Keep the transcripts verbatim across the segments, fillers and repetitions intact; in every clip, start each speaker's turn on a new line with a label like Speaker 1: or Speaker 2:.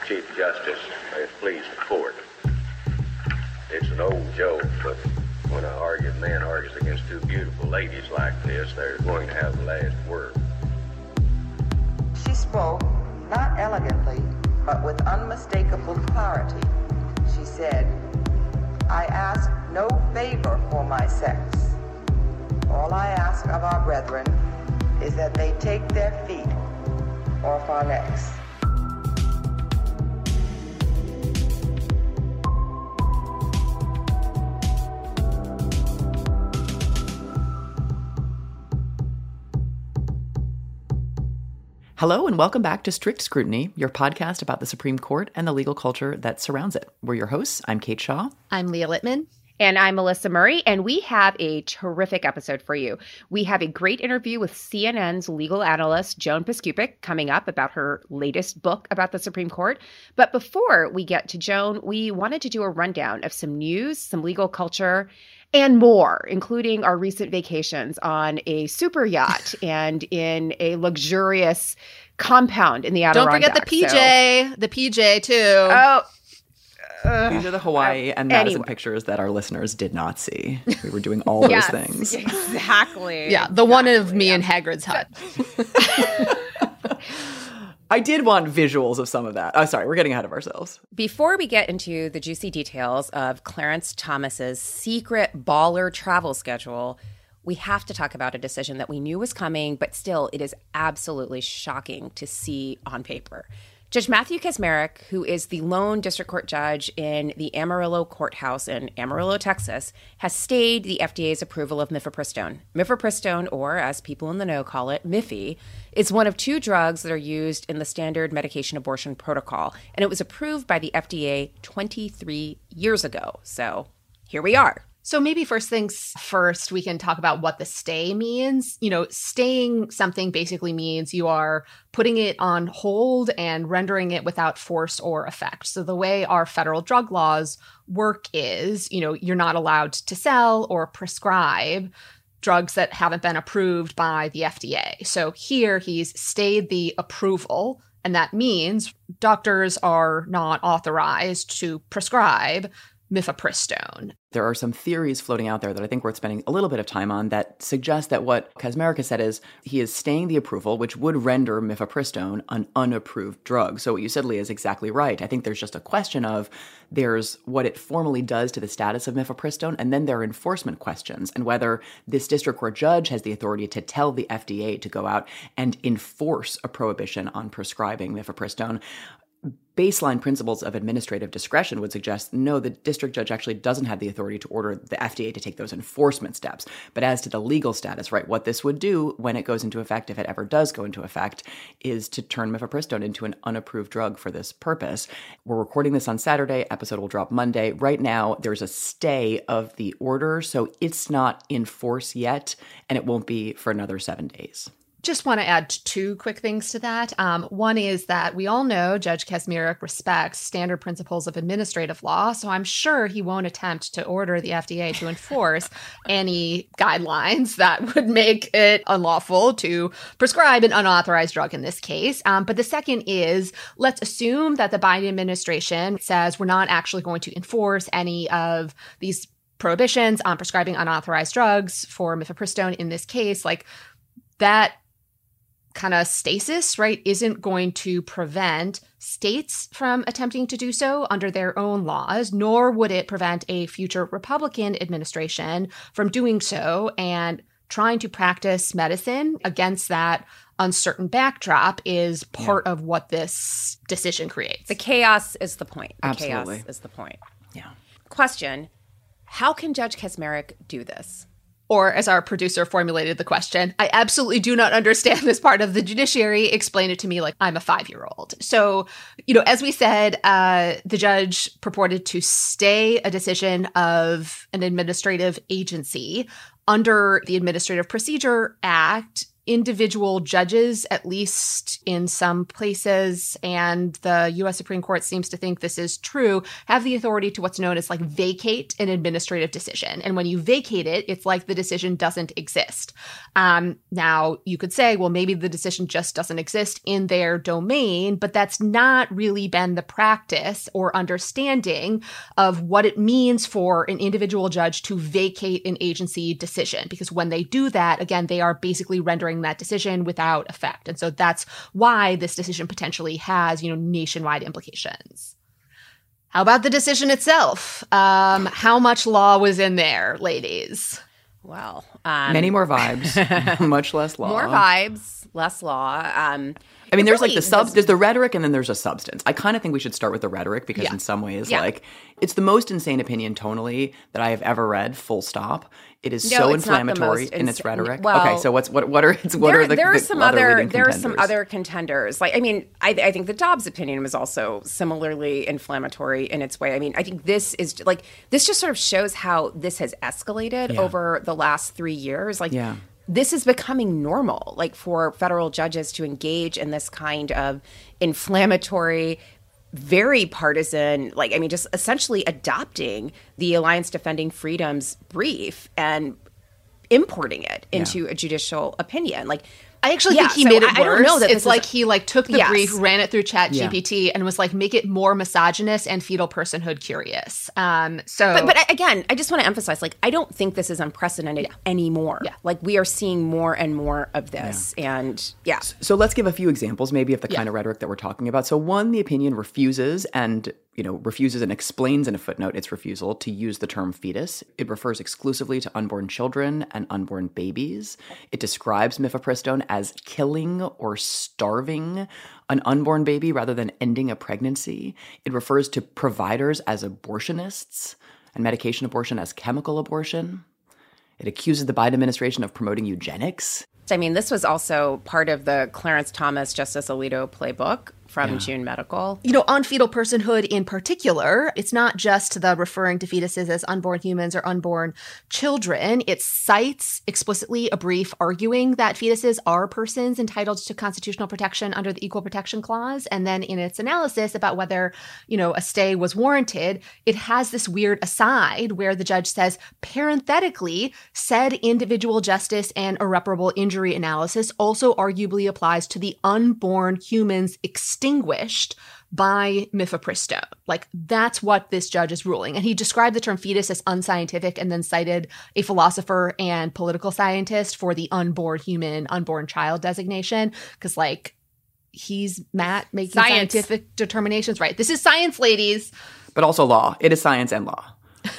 Speaker 1: Chief Justice, may it please the court. It's an old joke, but when a arguing man argues against two beautiful ladies like this, they're going to have the last word.
Speaker 2: She spoke, not elegantly, but with unmistakable clarity. She said, I ask no favor for my sex. All I ask of our brethren is that they take their feet off our necks.
Speaker 3: Hello and welcome back to Strict Scrutiny, your podcast about the Supreme Court and the legal culture that surrounds it. We're your hosts. I'm Kate Shaw.
Speaker 4: I'm Leah Littman.
Speaker 5: And I'm Melissa Murray, and we have a terrific episode for you. We have a great interview with C N N's legal analyst, Joan Biskupic, coming up about her latest book about the Supreme Court. But before we get to Joan, we wanted to do a rundown of some news, some legal culture, and more, including our recent vacations on a super yacht and in a luxurious compound in the Adirondacks.
Speaker 4: Don't forget the P J, so. the P J too.
Speaker 5: Oh,
Speaker 3: uh, These are the Hawaii and Madison
Speaker 5: anyway.
Speaker 3: pictures that our listeners did not see. We were doing all those
Speaker 5: yes,
Speaker 3: things.
Speaker 5: Exactly.
Speaker 4: Yeah, the
Speaker 5: exactly,
Speaker 4: one of me
Speaker 5: yeah.
Speaker 4: and Hagrid's hut.
Speaker 3: I did want visuals of some of that. Oh, sorry, we're getting ahead of ourselves.
Speaker 5: Before we get into the juicy details of Clarence Thomas's secret baller travel schedule, we have to talk about a decision that we knew was coming, but still it is absolutely shocking to see on paper. Judge Matthew Kacsmaryk, who is the lone district court judge in the Amarillo Courthouse in Amarillo, Texas, has stayed the F D A's approval of mifepristone. Mifepristone, or as people in the know call it, Miffy, is one of two drugs that are used in the standard medication abortion protocol, and it was approved by the F D A twenty-three years ago. So here we are.
Speaker 4: So maybe first things first, we can talk about what the stay means. You know, staying something basically means you are putting it on hold and rendering it without force or effect. So the way our federal drug laws work is, you know, you're not allowed to sell or prescribe drugs that haven't been approved by the F D A. So here he's stayed the approval, and that means doctors are not authorized to prescribe mifepristone.
Speaker 3: There are some theories floating out there that I think worth spending a little bit of time on that suggest that what Kacsmaryk has said is he is staying the approval, which would render mifepristone an unapproved drug. So what you said, Leah, is exactly right. I think there's just a question of there's what it formally does to the status of mifepristone, and then there are enforcement questions, and whether this district court judge has the authority to tell the F D A to go out and enforce a prohibition on prescribing mifepristone. Baseline principles of administrative discretion would suggest, no, the district judge actually doesn't have the authority to order the F D A to take those enforcement steps. But as to the legal status, right, what this would do when it goes into effect, if it ever does go into effect, is to turn mifepristone into an unapproved drug for this purpose. We're recording this on Saturday. Episode will drop Monday. Right now, there's a stay of the order, so it's not in force yet, and it won't be for another seven days.
Speaker 4: Just want to add two quick things to that. Um, one is that we all know Judge Kacsmaryk respects standard principles of administrative law, so I'm sure he won't attempt to order the F D A to enforce any guidelines that would make it unlawful to prescribe an unauthorized drug in this case. Um, but the second is, let's assume that the Biden administration says we're not actually going to enforce any of these prohibitions on prescribing unauthorized drugs for mifepristone in this case. Like, that kind of stasis, right, isn't going to prevent states from attempting to do so under their own laws, nor would it prevent a future Republican administration from doing so. And trying to practice medicine against that uncertain backdrop is part yeah. of what this decision creates.
Speaker 5: The chaos is the point. The
Speaker 3: Absolutely.
Speaker 5: chaos is the point.
Speaker 3: Yeah.
Speaker 5: Question, how can Judge Kacsmaryk do this?
Speaker 4: Or, as our producer formulated the question, I absolutely do not understand this part of the judiciary. Explain it to me like I'm a five-year-old. So, you know, as we said, uh, the judge purported to stay a decision of an administrative agency. Under the Administrative Procedure Act, individual judges, at least in some places, and the U S Supreme Court seems to think this is true, have the authority to what's known as like vacate an administrative decision. And when you vacate it, it's like the decision doesn't exist. Um, now, you could say, well, maybe the decision just doesn't exist in their domain, but that's not really been the practice or understanding of what it means for an individual judge to vacate an agency decision. Because when they do that, again, they are basically rendering that decision without effect. And so that's why this decision potentially has, you know, nationwide implications. How about the decision itself? Um, how much law was in there, ladies?
Speaker 5: Well, um,
Speaker 3: many more vibes, much less law.
Speaker 5: More vibes, less law. Um,
Speaker 3: I mean, there's
Speaker 5: really
Speaker 3: like the sub,
Speaker 5: was-
Speaker 3: there's the rhetoric, and then there's a substance. I kind of think we should start with the rhetoric because
Speaker 4: Yeah.
Speaker 3: in some ways,
Speaker 5: Yeah.
Speaker 3: like, it's the most insane opinion tonally that I have ever read. Full stop. It is
Speaker 5: No,
Speaker 3: so
Speaker 5: it's not the
Speaker 3: inflammatory
Speaker 5: most
Speaker 3: in its
Speaker 5: ins-
Speaker 3: rhetoric.
Speaker 5: well,
Speaker 3: okay, so what's what what are it's what
Speaker 5: there,
Speaker 3: are the,
Speaker 5: there are
Speaker 3: the
Speaker 5: some
Speaker 3: other
Speaker 5: other
Speaker 3: leading
Speaker 5: there are some
Speaker 3: contenders?
Speaker 5: other contenders. Like I mean, I, I think the Dobbs opinion was also similarly inflammatory in its way. I mean, I think this is like this just sort of shows how this has escalated
Speaker 3: Yeah.
Speaker 5: over the last three years. Like.
Speaker 3: Yeah.
Speaker 5: This is becoming normal, like for federal judges to engage in this kind of inflammatory, very partisan, like, I mean, just essentially adopting the Alliance Defending Freedom's brief and importing it into
Speaker 3: Yeah.
Speaker 5: a judicial opinion. Like,
Speaker 4: I actually
Speaker 5: Yeah,
Speaker 4: think he
Speaker 5: so
Speaker 4: made it
Speaker 5: I-
Speaker 4: worse.
Speaker 5: I don't know that
Speaker 4: it's
Speaker 5: this is
Speaker 4: like
Speaker 5: a-
Speaker 4: he like took the
Speaker 5: Yes.
Speaker 4: brief, ran it through Chat
Speaker 3: Yeah.
Speaker 4: G P T, and was like, make it more misogynist and fetal personhood curious. Um, so,
Speaker 5: But, but I- again, I just want to emphasize, like, I don't think this is unprecedented anymore.
Speaker 4: Yeah.
Speaker 5: Like, we are seeing more and more of this. And yeah.
Speaker 3: So let's give a few examples maybe of the
Speaker 4: Yeah.
Speaker 3: kind of rhetoric that we're talking about. So one, the opinion refuses and, you know, refuses and explains in a footnote its refusal to use the term fetus. It refers exclusively to unborn children and unborn babies. It describes mifepristone as killing or starving an unborn baby rather than ending a pregnancy. It refers to providers as abortionists and medication abortion as chemical abortion. It accuses the Biden administration of promoting eugenics.
Speaker 5: I mean, this was also part of the Clarence Thomas, Justice Alito playbook from June Medical.
Speaker 4: you know, on fetal personhood in particular, it's not just the referring to fetuses as unborn humans or unborn children. It cites explicitly a brief arguing that fetuses are persons entitled to constitutional protection under the Equal Protection Clause. And then in its analysis about whether, you know, a stay was warranted, it has this weird aside where the judge says, parenthetically, said individual justice and irreparable injury analysis also arguably applies to the unborn humans extinguished by mifepristone. Like, that's what this judge is ruling. And he described the term fetus as unscientific and then cited a philosopher and political scientist for the unborn human, unborn child designation. Because, like, he's Matt making
Speaker 5: Science.
Speaker 4: scientific determinations. Right. This is science, ladies.
Speaker 3: But also law. It is science and law.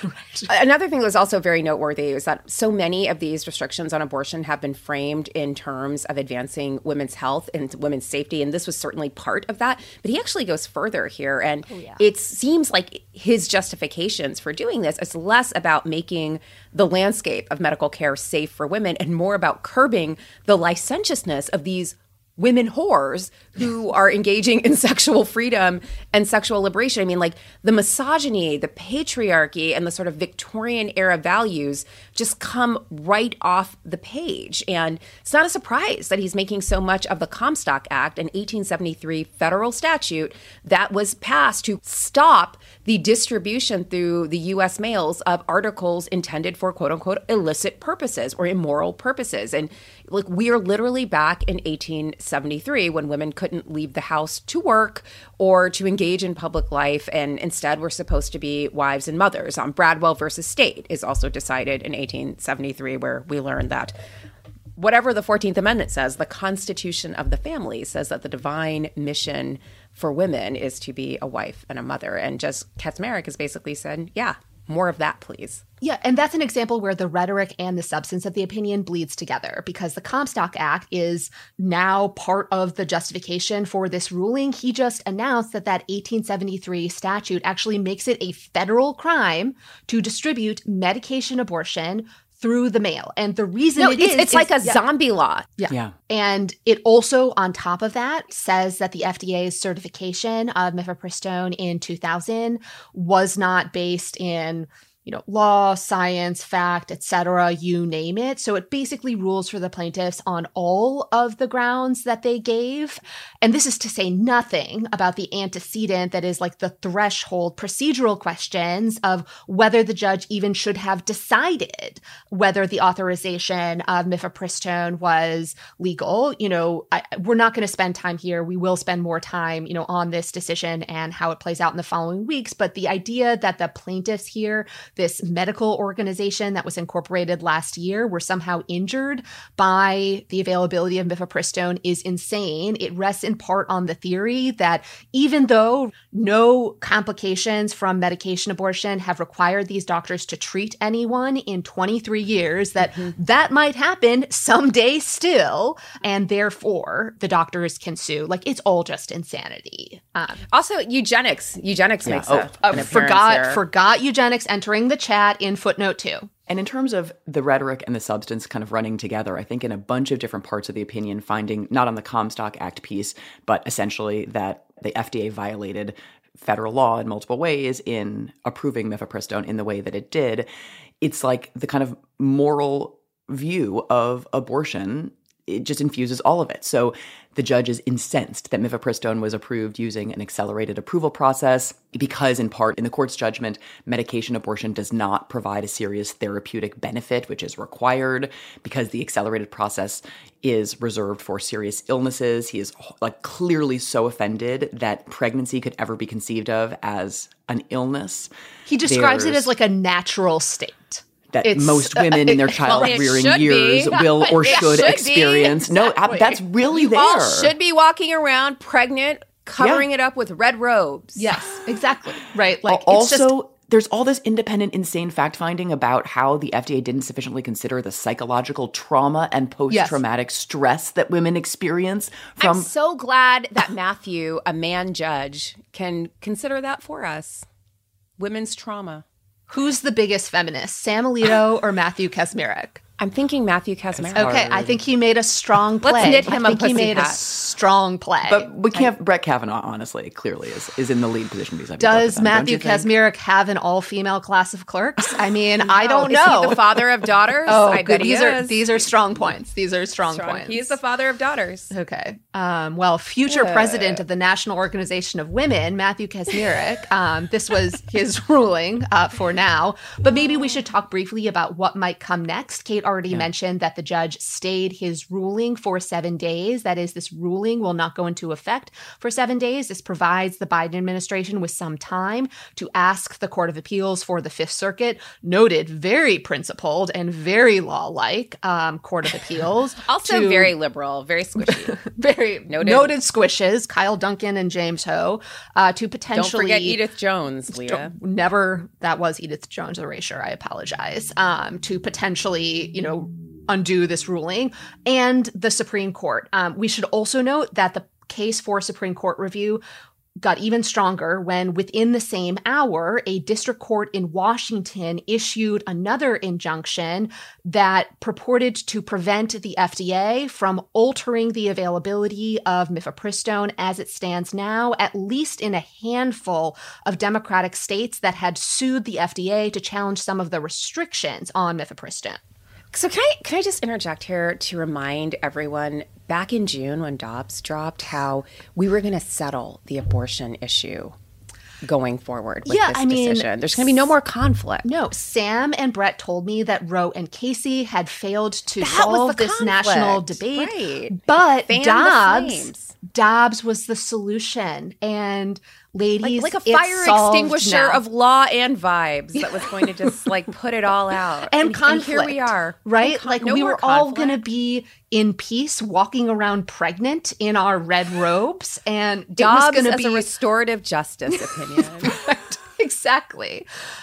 Speaker 5: Another thing that was also very noteworthy is that so many of these restrictions on abortion have been framed in terms of advancing women's health and women's safety. And this was certainly part of that. But he actually goes further here. And it seems like his justifications for doing this is less about making the landscape of medical care safe for women and more about curbing the licentiousness of these women whores who are engaging in sexual freedom and sexual liberation. I mean, like the misogyny, the patriarchy, and the sort of Victorian era values just come right off the page. And it's not a surprise that he's making so much of the Comstock Act, an eighteen seventy-three federal statute that was passed to stop the distribution through the U S mails of articles intended for quote unquote illicit purposes or immoral purposes. And like we are literally back in eighteen seventy-three when women couldn't leave the house to work or to engage in public life, and instead were supposed to be wives and mothers. Um, Bradwell versus State is also decided in eighteen seventy-three, where we learned that whatever the fourteenth Amendment says, the Constitution of the family says that the divine mission for women is to be a wife and a mother. And just Kaczmarek has basically said, yeah, more of that, please.
Speaker 4: Yeah, and that's an example where the rhetoric and the substance of the opinion bleeds together, because the Comstock Act is now part of the justification for this ruling. He just announced that that eighteen seventy-three statute actually makes it a federal crime to distribute medication abortion through the mail. And the reason
Speaker 5: No,
Speaker 4: it
Speaker 5: it's,
Speaker 4: is,
Speaker 5: it's like
Speaker 4: is-
Speaker 5: a
Speaker 4: yeah.
Speaker 5: zombie law.
Speaker 4: Yeah.
Speaker 3: Yeah.
Speaker 4: And it also, on top of that, says that the F D A's certification of mifepristone in two thousand was not based in, you know, law, science, fact, et cetera, you name it. So it basically rules for the plaintiffs on all of the grounds that they gave. And this is to say nothing about the antecedent that is like the threshold procedural questions of whether the judge even should have decided whether the authorization of mifepristone was legal. You know, I, we're not going to spend time here. We will spend more time, you know, on this decision and how it plays out in the following weeks. But the idea that the plaintiffs here, this medical organization that was incorporated last year, were somehow injured by the availability of mifepristone is insane. It rests in part on the theory that even though no complications from medication abortion have required these doctors to treat anyone in twenty-three years, that mm-hmm. that might happen someday still, and therefore the doctors can sue. Like, it's all just insanity. Um,
Speaker 5: also, eugenics. Eugenics
Speaker 3: yeah.
Speaker 5: makes
Speaker 3: oh,
Speaker 5: a,
Speaker 4: uh,
Speaker 5: an
Speaker 4: forgot
Speaker 5: here.
Speaker 4: forgot eugenics entering the chat in footnote two.
Speaker 3: And in terms of the rhetoric and the substance kind of running together, I think in a bunch of different parts of the opinion, finding not on the Comstock Act piece, but essentially that the F D A violated federal law in multiple ways in approving mifepristone in the way that it did, it's like the kind of moral view of abortion, it just infuses all of it. So the judge is incensed that mifepristone was approved using an accelerated approval process because, in part, in the court's judgment, medication abortion does not provide a serious therapeutic benefit, which is required because the accelerated process is reserved for serious illnesses. He is like clearly so offended that pregnancy could ever be conceived of as an illness.
Speaker 4: He describes
Speaker 3: There's,
Speaker 4: it as like a natural state.
Speaker 3: that
Speaker 4: It's,
Speaker 3: most women
Speaker 4: uh,
Speaker 3: in their
Speaker 4: well,
Speaker 3: child-rearing
Speaker 5: it should
Speaker 3: years
Speaker 5: be.
Speaker 3: will or
Speaker 5: It
Speaker 3: should,
Speaker 5: should
Speaker 3: experience.
Speaker 5: be.
Speaker 3: No, ab- that's really
Speaker 5: you
Speaker 3: there.
Speaker 5: all should be walking around pregnant, covering
Speaker 3: Yeah.
Speaker 5: it up with red robes.
Speaker 4: Yes, exactly. Right. Like,
Speaker 3: also,
Speaker 4: it's just,
Speaker 3: there's all this independent, insane fact-finding about how the F D A didn't sufficiently consider the psychological trauma and post-traumatic yes. stress that women experience from.
Speaker 5: I'm so glad that Matthew, a man judge, can consider that for us. Women's trauma.
Speaker 4: Who's the biggest feminist, Sam Alito or Matthew Kacsmaryk?
Speaker 5: I'm thinking Matthew Kacsmaryk.
Speaker 4: Okay, I think he made a strong play.
Speaker 5: Let's knit him
Speaker 4: I
Speaker 5: a
Speaker 4: think he
Speaker 5: pussy
Speaker 4: made
Speaker 5: hat.
Speaker 4: a strong play.
Speaker 3: But we can't. Brett Kavanaugh, honestly, clearly is, is in the lead position because
Speaker 4: does Matthew Kacsmaryk have an all-female class of clerks? I mean, I don't
Speaker 5: is
Speaker 4: know.
Speaker 5: He the father of daughters?
Speaker 4: Oh,
Speaker 5: I
Speaker 4: good.
Speaker 5: bet he
Speaker 4: These are
Speaker 5: is.
Speaker 4: these are strong points. These are strong,
Speaker 5: Strong.
Speaker 4: points.
Speaker 5: He's the father of daughters.
Speaker 4: Okay. Um, well, future
Speaker 5: Yeah.
Speaker 4: president of the National Organization of Women, Matthew Kacsmaryk, um, this was his ruling uh, for now. But maybe we should talk briefly about what might come next. Kate already
Speaker 3: Yeah.
Speaker 4: mentioned that the judge stayed his ruling for seven days. That is, this ruling will not go into effect for seven days. This provides the Biden administration with some time to ask the Court of Appeals for the Fifth Circuit, noted very principled and very law-like um, Court of Appeals.
Speaker 5: Also
Speaker 4: to-
Speaker 5: very liberal, very squishy.
Speaker 4: very
Speaker 5: Noted.
Speaker 4: noted squishes, Kyle Duncan and James Ho, uh, to potentially
Speaker 5: Don't forget Edith Jones, Leah.
Speaker 4: Never, that was Edith Jones' erasure. I apologize. Um, to potentially, you know, undo this ruling, and the Supreme Court. Um, we should also note that the case for Supreme Court review got even stronger when within the same hour, a district court in Washington issued another injunction that purported to prevent the F D A from altering the availability of mifepristone as it stands now, at least in a handful of Democratic states that had sued the F D A to challenge some of the restrictions on mifepristone.
Speaker 5: So can I can I just interject here to remind everyone, back in June when Dobbs dropped, how we were going to settle the abortion issue going forward with
Speaker 4: Yeah,
Speaker 5: this
Speaker 4: I mean,
Speaker 5: decision. There's going to be no more conflict.
Speaker 4: No, Sam and Brett told me that Roe and Casey had failed to
Speaker 5: That
Speaker 4: solve
Speaker 5: was the
Speaker 4: this
Speaker 5: conflict.
Speaker 4: national debate.
Speaker 5: Right.
Speaker 4: But
Speaker 5: Fan the
Speaker 4: Dobbs,
Speaker 5: flames.
Speaker 4: Dobbs was the solution. And ladies,
Speaker 5: Like, like a
Speaker 4: it's
Speaker 5: fire
Speaker 4: solved
Speaker 5: extinguisher
Speaker 4: now.
Speaker 5: of law and vibes that was going to just like put it all out.
Speaker 4: and conflict.
Speaker 5: here we are.
Speaker 4: Right?
Speaker 5: And con-
Speaker 4: like
Speaker 5: no
Speaker 4: we
Speaker 5: more
Speaker 4: were all
Speaker 5: conflict.
Speaker 4: going to be in peace, walking around pregnant in our red robes. And it was
Speaker 5: Dobbs
Speaker 4: going to
Speaker 5: as
Speaker 4: be
Speaker 5: a restorative justice opinion.
Speaker 4: Right, exactly.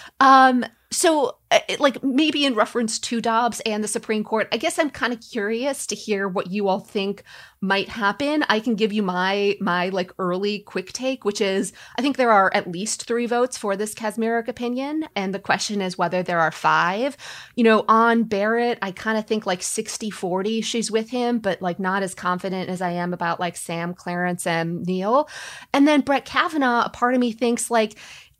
Speaker 4: Um, so, uh, like, maybe in reference to Dobbs and the Supreme Court, I guess I'm kind of curious to hear what you all think might happen. I can give you my my like early quick take, which is I think there are at least three votes for this Kacsmaryk opinion, and the question is whether there are five. You know, on Barrett, I kind of think like sixty forty she's with him, but like not as confident as I am about like Sam, Clarence, and Neil. And then Brett Kavanaugh, a part of me thinks like,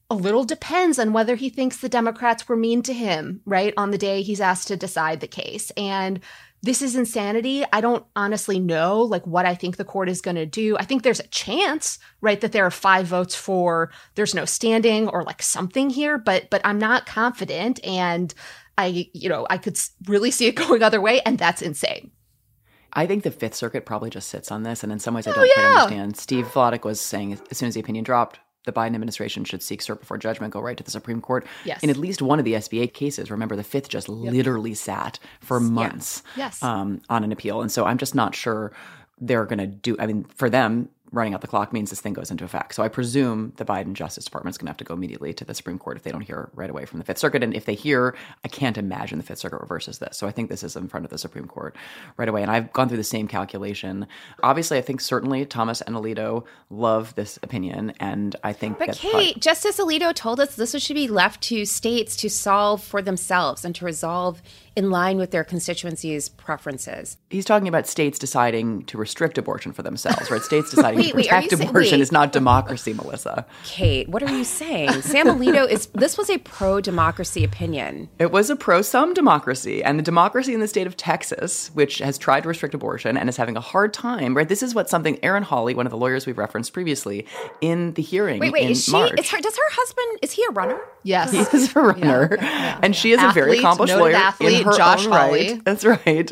Speaker 4: a little depends on whether he thinks the Democrats were mean to him, right, on the day he's asked to decide the case. And this is insanity. I don't honestly know, like, what I think the court is going to do. I think there's a chance, right, that there are five votes for, there's no standing or like something here, but but I'm not confident. And I, you know, I could really see it going other way, and that's insane.
Speaker 3: I think the Fifth Circuit probably just sits on this, and in some ways I
Speaker 4: Oh,
Speaker 3: don't quite
Speaker 4: yeah.
Speaker 3: understand. Steve Vladeck was saying as soon as the opinion dropped, the Biden administration should seek cert before judgment, go right to the Supreme Court.
Speaker 4: Yes.
Speaker 3: In at least one of the S B A cases, remember, the Fifth just yep. literally sat for months
Speaker 4: Yes.
Speaker 3: Um, on an appeal. And so I'm just not sure they're going to do, I mean, for them, running out the clock means this thing goes into effect. So I presume the Biden Justice Department is going to have to go immediately to the Supreme Court if they don't hear right away from the Fifth Circuit. And if they hear, I can't imagine the Fifth Circuit reverses this. So I think this is in front of the Supreme Court right away. And I've gone through the same calculation. Obviously, I think certainly Thomas and Alito love this opinion. And I think
Speaker 5: But
Speaker 3: that
Speaker 5: Kate,
Speaker 3: probably-
Speaker 5: Justice Alito told us this should be left to states to solve for themselves and to resolve in line with their constituencies' preferences.
Speaker 3: he's talking about states deciding to restrict abortion for themselves, right? States deciding
Speaker 5: Wait,
Speaker 3: to
Speaker 5: wait, are
Speaker 3: protect
Speaker 5: you say-
Speaker 3: abortion
Speaker 5: wait.
Speaker 3: is not democracy, Melissa.
Speaker 5: Kate, what are you saying? Sam Alito is, this was a pro-democracy opinion.
Speaker 3: It was a pro-some democracy, and the democracy in the state of Texas, which has tried to restrict abortion and is having a hard time, right? This is what something Aaron Hawley, one of the lawyers we've referenced previously, in the hearing
Speaker 5: Wait, wait,
Speaker 3: in
Speaker 5: is she,
Speaker 3: March.
Speaker 5: is her, does her husband, is he a runner?
Speaker 4: Yes.
Speaker 3: He is a runner,
Speaker 4: Yeah, yeah,
Speaker 3: and she is a very
Speaker 4: Athlete,
Speaker 3: accomplished
Speaker 4: noted
Speaker 3: lawyer
Speaker 4: athlete,
Speaker 3: in her
Speaker 4: Josh
Speaker 3: own
Speaker 4: Hawley.
Speaker 3: right. That's right.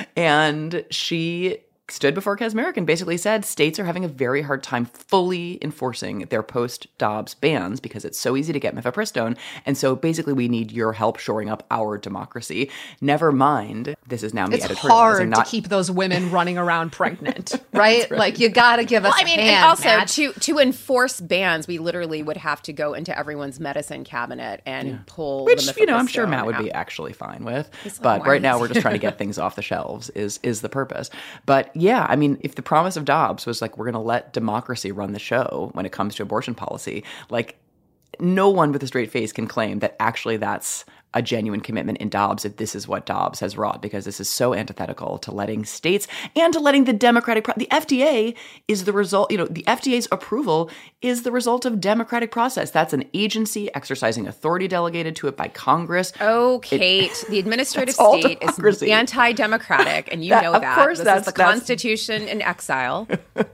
Speaker 3: And she stood before Kaczmarek and basically said states are having a very hard time fully enforcing their post-Dobbs bans because it's so easy to get mifepristone. And so basically we need your help shoring up our democracy. Never mind, this is now me
Speaker 4: It's
Speaker 3: editorializing.
Speaker 4: hard
Speaker 3: not-
Speaker 4: to keep those women running around pregnant, right? Like, you got to give us
Speaker 5: Well, I mean,
Speaker 4: a
Speaker 5: and
Speaker 4: hand,
Speaker 5: also
Speaker 4: Matt.
Speaker 5: to to enforce bans, we literally would have to go into everyone's medicine cabinet and pull
Speaker 3: Which,
Speaker 5: the
Speaker 3: you know, I'm sure
Speaker 5: mifepristone
Speaker 3: Matt would
Speaker 5: out.
Speaker 3: be actually fine with.
Speaker 5: He's like,
Speaker 3: But
Speaker 5: "Why
Speaker 3: right
Speaker 5: is
Speaker 3: now
Speaker 5: he-"
Speaker 3: we're just trying to get things off the shelves is is the purpose. But yeah, I mean, if the promise of Dobbs was like, we're going to let democracy run the show when it comes to abortion policy, like no one with a straight face can claim that actually that's a genuine commitment in Dobbs if this is what Dobbs has wrought, because this is so antithetical to letting states and to letting the democratic pro- the F D A is the result, you know, the F D A's approval is the result of democratic process. That's an agency exercising authority delegated to it by Congress.
Speaker 5: Oh, Kate, the administrative
Speaker 3: That's all
Speaker 5: state
Speaker 3: democracy.
Speaker 5: is anti-democratic, and you
Speaker 3: That-
Speaker 5: know
Speaker 3: of
Speaker 5: that.
Speaker 3: course
Speaker 5: this
Speaker 3: that's-
Speaker 5: is the
Speaker 3: that's-
Speaker 5: Constitution in exile.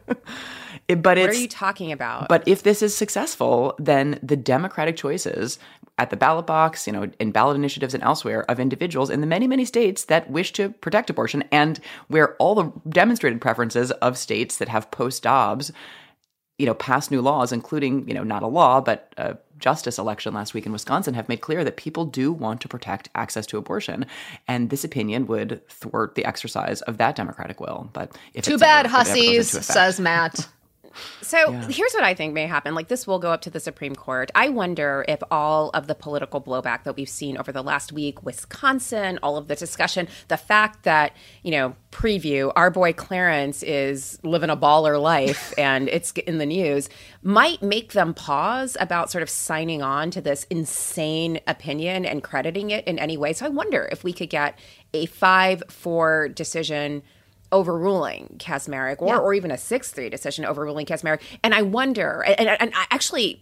Speaker 3: It- but
Speaker 5: What
Speaker 3: it's
Speaker 5: are you talking about?
Speaker 3: But if this is successful, then the democratic choices at the ballot box, you know, in ballot initiatives and elsewhere of individuals in the many, many states that wish to protect abortion and where all the demonstrated preferences of states that have post-Dobbs, you know, passed new laws, including, you know, not a law, but a justice election last week in Wisconsin, have made clear that people do want to protect access to abortion. And this opinion would thwart the exercise of that democratic will. But if
Speaker 4: Too
Speaker 3: it's
Speaker 4: bad,
Speaker 3: ever- if it ever goes
Speaker 4: hussies,
Speaker 3: into effect-
Speaker 4: says Matt.
Speaker 5: So here's what I think may happen. Like, this will go up to the Supreme Court. I wonder if all of the political blowback that we've seen over the last week, Wisconsin, all of the discussion, the fact that, you know, preview, our boy Clarence is living a baller life and it's in the news, might make them pause about sort of signing on to this insane opinion and crediting it in any way. So I wonder if we could get a five four decision overruling Kaczmarek, or,
Speaker 4: Yeah.
Speaker 5: or even a six three decision overruling Kaczmarek. And I wonder, and, and, and I actually,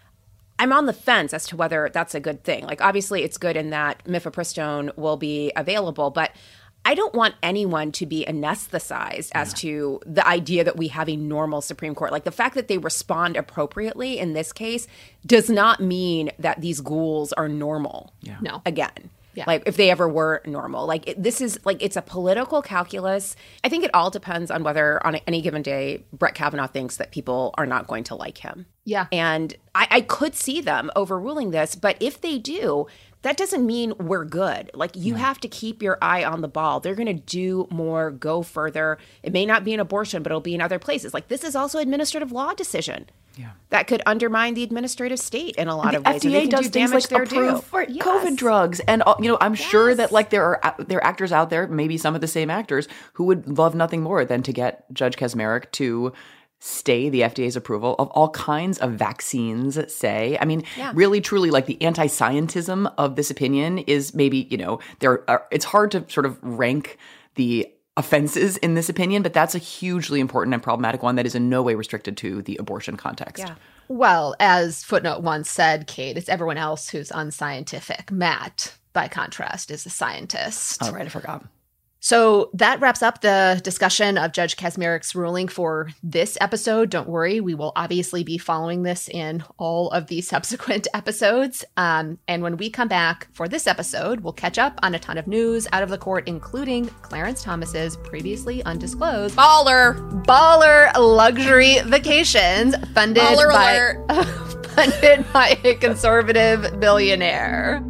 Speaker 5: I'm on the fence as to whether that's a good thing. Like, obviously, it's good in that mifepristone will be available, but I don't want anyone to be anesthetized as to the idea that we have a normal Supreme Court. Like, the fact that they respond appropriately in this case does not mean that these ghouls are normal
Speaker 4: No.
Speaker 5: again.
Speaker 4: Yeah.
Speaker 5: Like, if they ever were normal. Like, it, this is, like, it's a political calculus. I think it all depends on whether on any given day Brett Kavanaugh thinks that people are not going to like him.
Speaker 4: Yeah.
Speaker 5: And I, I could see them overruling this, but if they do, that doesn't mean we're good. Like, you have to keep your eye on the ball. They're going to do more, go further. It may not be an abortion, but it'll be in other places. Like, this is also an administrative law decision.
Speaker 3: Yeah.
Speaker 5: That could undermine the administrative state in a lot
Speaker 3: the
Speaker 5: of ways.
Speaker 3: F
Speaker 5: and
Speaker 3: D A
Speaker 5: they can
Speaker 3: does
Speaker 5: do
Speaker 3: things
Speaker 5: damage
Speaker 3: like
Speaker 5: there
Speaker 3: approve
Speaker 5: too.
Speaker 3: for
Speaker 5: Yes.
Speaker 3: COVID drugs, and all- you know, I'm sure that
Speaker 5: Yes.
Speaker 3: like there are there are actors out there, maybe some of the same actors, who would love nothing more than to get Judge Kaczmarek to stay the F D A's approval of all kinds of vaccines, say. I mean,
Speaker 5: Yeah.
Speaker 3: really, truly, like the anti-scientism of this opinion is maybe, you know, there are, it's hard to sort of rank the offenses in this opinion, but that's a hugely important and problematic one that is in no way restricted to the abortion context.
Speaker 5: Yeah.
Speaker 4: Well, as Footnote once said, Kate, it's everyone else who's unscientific. Matt, by contrast, is a scientist.
Speaker 3: All right, I forgot.
Speaker 4: So that wraps up the discussion of Judge Kaczmarek's ruling for this episode. Don't worry, we will obviously be following this in all of the subsequent episodes. Um, and when we come back for this episode, we'll catch up on a ton of news out of the court, including Clarence Thomas's previously undisclosed
Speaker 5: Baller.
Speaker 4: baller luxury vacations funded
Speaker 5: Baller
Speaker 4: by
Speaker 5: alert.
Speaker 4: funded by a conservative billionaire.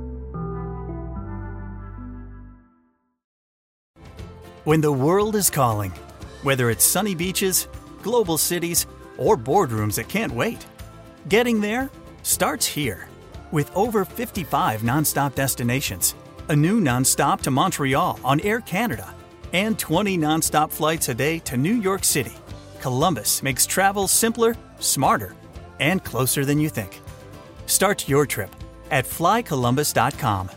Speaker 6: When the world is calling, whether it's sunny beaches, global cities, or boardrooms that can't wait, getting there starts here. With over fifty-five nonstop destinations, a new nonstop to Montreal on Air Canada, and twenty nonstop flights a day to New York City, Columbus makes travel simpler, smarter, and closer than you think. Start your trip at fly columbus dot com.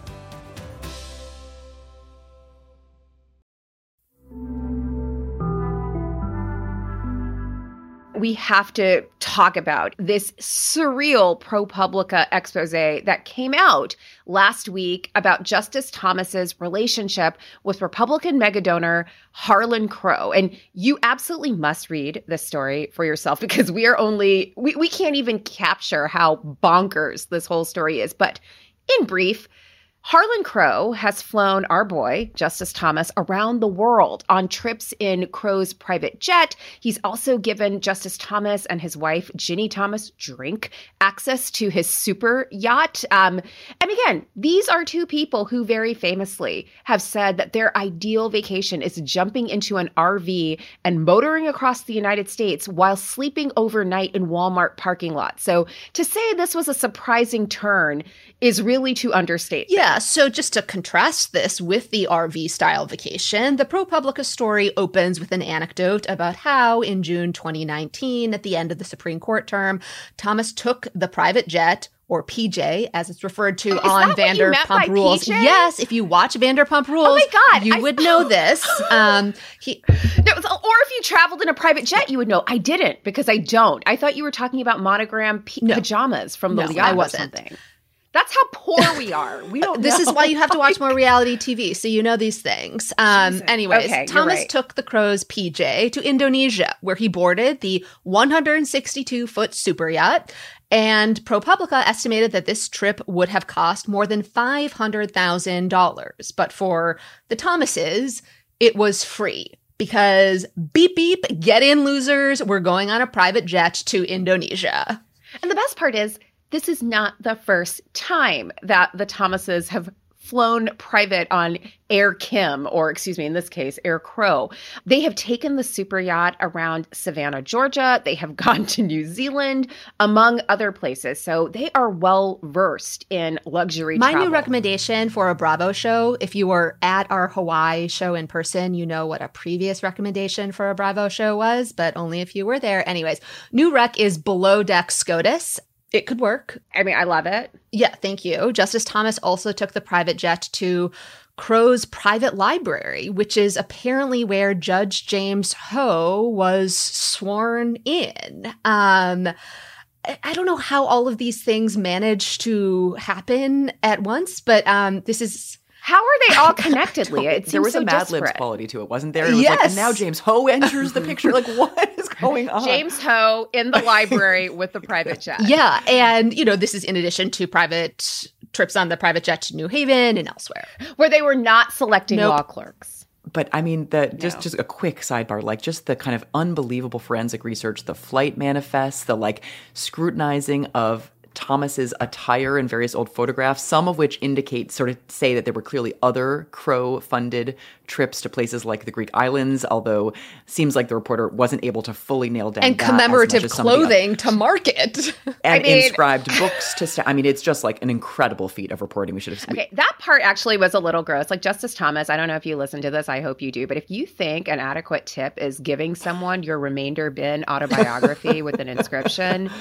Speaker 5: We have to talk about this surreal ProPublica expose that came out last week about Justice Thomas's relationship with Republican megadonor Harlan Crow. And you absolutely must read this story for yourself because we are only, we, we can't even capture how bonkers this whole story is. But in brief, Harlan Crow has flown our boy, Justice Thomas, around the world on trips in Crow's private jet. He's also given Justice Thomas and his wife, Ginny Thomas, drink access to his super yacht. Um, and again, these are two people who very famously have said that their ideal vacation is jumping into an R V and motoring across the United States while sleeping overnight in Walmart parking lots. So to say this was a surprising turn is really to understate things.
Speaker 4: Yeah, so just to contrast this with the R V-style vacation, the ProPublica story opens with an anecdote about how, in June twenty nineteen, at the end of the Supreme Court term, Thomas took the private jet, or P J, as it's referred to
Speaker 5: Is
Speaker 4: on
Speaker 5: that what you meant
Speaker 4: Vanderpump
Speaker 5: by
Speaker 4: Rules.
Speaker 5: P J?
Speaker 4: Yes, if you watch Vanderpump Rules,
Speaker 5: Oh my God,
Speaker 4: you
Speaker 5: I-
Speaker 4: would know this. Um, he,
Speaker 5: No, or if you traveled in a private jet, you would know. I didn't because I don't. I thought you were talking about monogram p-
Speaker 4: No.
Speaker 5: pajamas from
Speaker 4: No,
Speaker 5: Liliana
Speaker 4: I
Speaker 5: or
Speaker 4: wasn't.
Speaker 5: something. That's how poor we are. We don't
Speaker 4: This
Speaker 5: know.
Speaker 4: is why you have to watch more reality T V, so you know these things. Um,
Speaker 5: Jesus.
Speaker 4: anyways,
Speaker 5: Okay, you're
Speaker 4: Thomas
Speaker 5: right.
Speaker 4: took the Crow's P J to Indonesia, where he boarded the one hundred sixty-two foot super yacht. And ProPublica estimated that this trip would have cost more than five hundred thousand dollars. But for the Thomases, it was free. Because beep, beep, get in, losers. We're going on a private jet to Indonesia.
Speaker 5: And the best part is, this is not the first time that the Thomases have flown private on Air Kim, or excuse me, in this case, Air Crow. They have taken the super yacht around Savannah, Georgia. They have gone to New Zealand, among other places. So they are well versed in luxury
Speaker 4: My
Speaker 5: travel.
Speaker 4: new recommendation for a Bravo show, if you were at our Hawaii show in person, you know what a previous recommendation for a Bravo show was, but only if you were there. Anyways, new rec is Below Deck SCOTUS. It could work.
Speaker 5: I mean, I love it.
Speaker 4: Yeah, thank you. Justice Thomas also took the private jet to Crow's private library, which is apparently where Judge James Ho was sworn in. Um, I- I don't know how all of these things managed to happen at once, but um, this is...
Speaker 5: How are they all connected, Leah? It
Speaker 3: There
Speaker 5: seems
Speaker 3: was
Speaker 5: so
Speaker 3: a Mad Libs
Speaker 5: disparate.
Speaker 3: quality to it, wasn't there? It was like,
Speaker 4: Yes.
Speaker 3: and now James Ho enters the picture. Like, what is going on?
Speaker 5: James Ho in the library with the private jet.
Speaker 4: Yeah, and, you know, this is in addition to private trips on the private jet to New Haven and elsewhere.
Speaker 5: Where they were not selecting
Speaker 4: Nope.
Speaker 5: law clerks.
Speaker 3: But I mean, the just
Speaker 5: No.
Speaker 3: just a quick sidebar, like just the kind of unbelievable forensic research, the flight manifests, the like scrutinizing of Thomas's attire and various old photographs, some of which indicate, sort of say that there were clearly other Crow-funded trips to places like the Greek islands, although seems like the reporter wasn't able to fully nail down
Speaker 4: And
Speaker 3: that as much
Speaker 4: commemorative
Speaker 3: as some of the oth-
Speaker 4: clothing to market.
Speaker 3: and
Speaker 5: mean-
Speaker 3: inscribed books to. St- I mean, it's just like an incredible feat of reporting. We should have.
Speaker 5: Okay, that part actually was a little gross. Like Justice Thomas, I don't know if you listen to this, I hope you do, but if you think an adequate tip is giving someone your remainder bin autobiography with an inscription,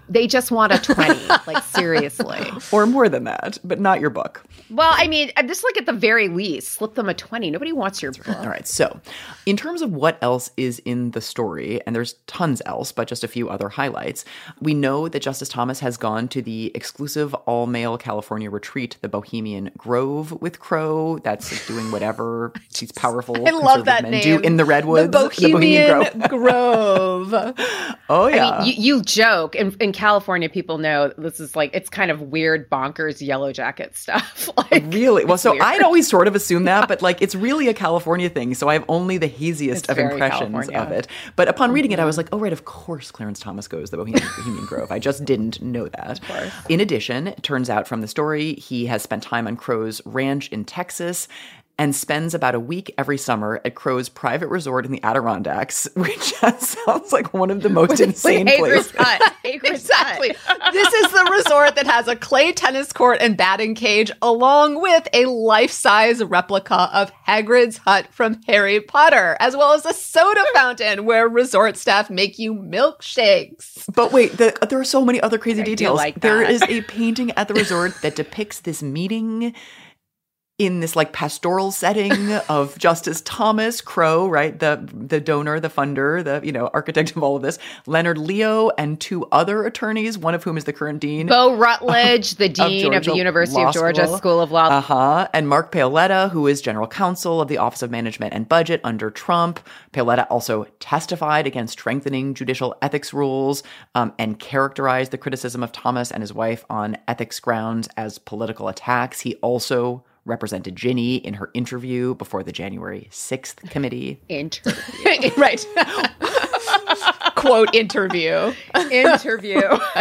Speaker 5: They just want a twenty, like seriously.
Speaker 3: Or more than that, but not your book.
Speaker 5: Well, I mean, just like at the very least, slip them a twenty. Nobody wants your book.
Speaker 3: All right. So in terms of what else is in the story, and there's tons else, but just a few other highlights, we know that Justice Thomas has gone to the exclusive all-male California retreat, the Bohemian Grove, with Crow. That's doing whatever these powerful
Speaker 4: I love that
Speaker 3: men
Speaker 4: name.
Speaker 3: do in the Redwoods.
Speaker 4: The Bohemian,
Speaker 3: the Bohemian
Speaker 4: Grove.
Speaker 3: Oh, yeah.
Speaker 5: I mean, you, you joke. In, in California, people know this is like, it's kind of weird, bonkers, yellow jacket stuff. Like,
Speaker 3: really? Well, so
Speaker 5: weird.
Speaker 3: I'd always sort of assumed that, but like it's really a California thing. So I have only the haziest
Speaker 5: It's
Speaker 3: of
Speaker 5: very
Speaker 3: impressions
Speaker 5: California.
Speaker 3: of it. But upon reading it, I was like, oh, right, of course Clarence Thomas goes to the Bohemian, Bohemian Grove. I just didn't know that.
Speaker 5: Of course.
Speaker 3: In addition, it turns out from the story, he has spent time on Crow's ranch in Texas and spends about a week every summer at Crow's private resort in the Adirondacks, which just sounds like one of the most insane
Speaker 5: Hager's
Speaker 3: places.
Speaker 5: Hut. Hager's
Speaker 4: Exactly.
Speaker 5: Hut.
Speaker 4: This is the resort that has a clay tennis court and batting cage, along with a life-size replica of Hagrid's hut from Harry Potter, as well as a soda fountain where resort staff make you milkshakes.
Speaker 3: But wait, the, there are so many other crazy
Speaker 5: I do
Speaker 3: details.
Speaker 5: like
Speaker 3: There
Speaker 5: that.
Speaker 3: is a painting at the resort that depicts this meeting in this like pastoral setting of Justice Thomas Crow, right? The the donor, the funder, the, you know, architect of all of this, Leonard Leo, and two other attorneys, one of whom is the current dean.
Speaker 5: Bo Rutledge, the dean of,
Speaker 3: Georgia
Speaker 5: the University
Speaker 3: Law
Speaker 5: of Georgia
Speaker 3: School.
Speaker 5: School of Law.
Speaker 3: Uh-huh. And Mark Paoletta, who is general counsel of the Office of Management and Budget under Trump. Paoletta also testified against strengthening judicial ethics rules um, and characterized the criticism of Thomas and his wife on ethics grounds as political attacks. He also represented Ginny in her interview before the January sixth committee.
Speaker 5: Interview.
Speaker 4: Right. Quote, interview.
Speaker 5: Interview.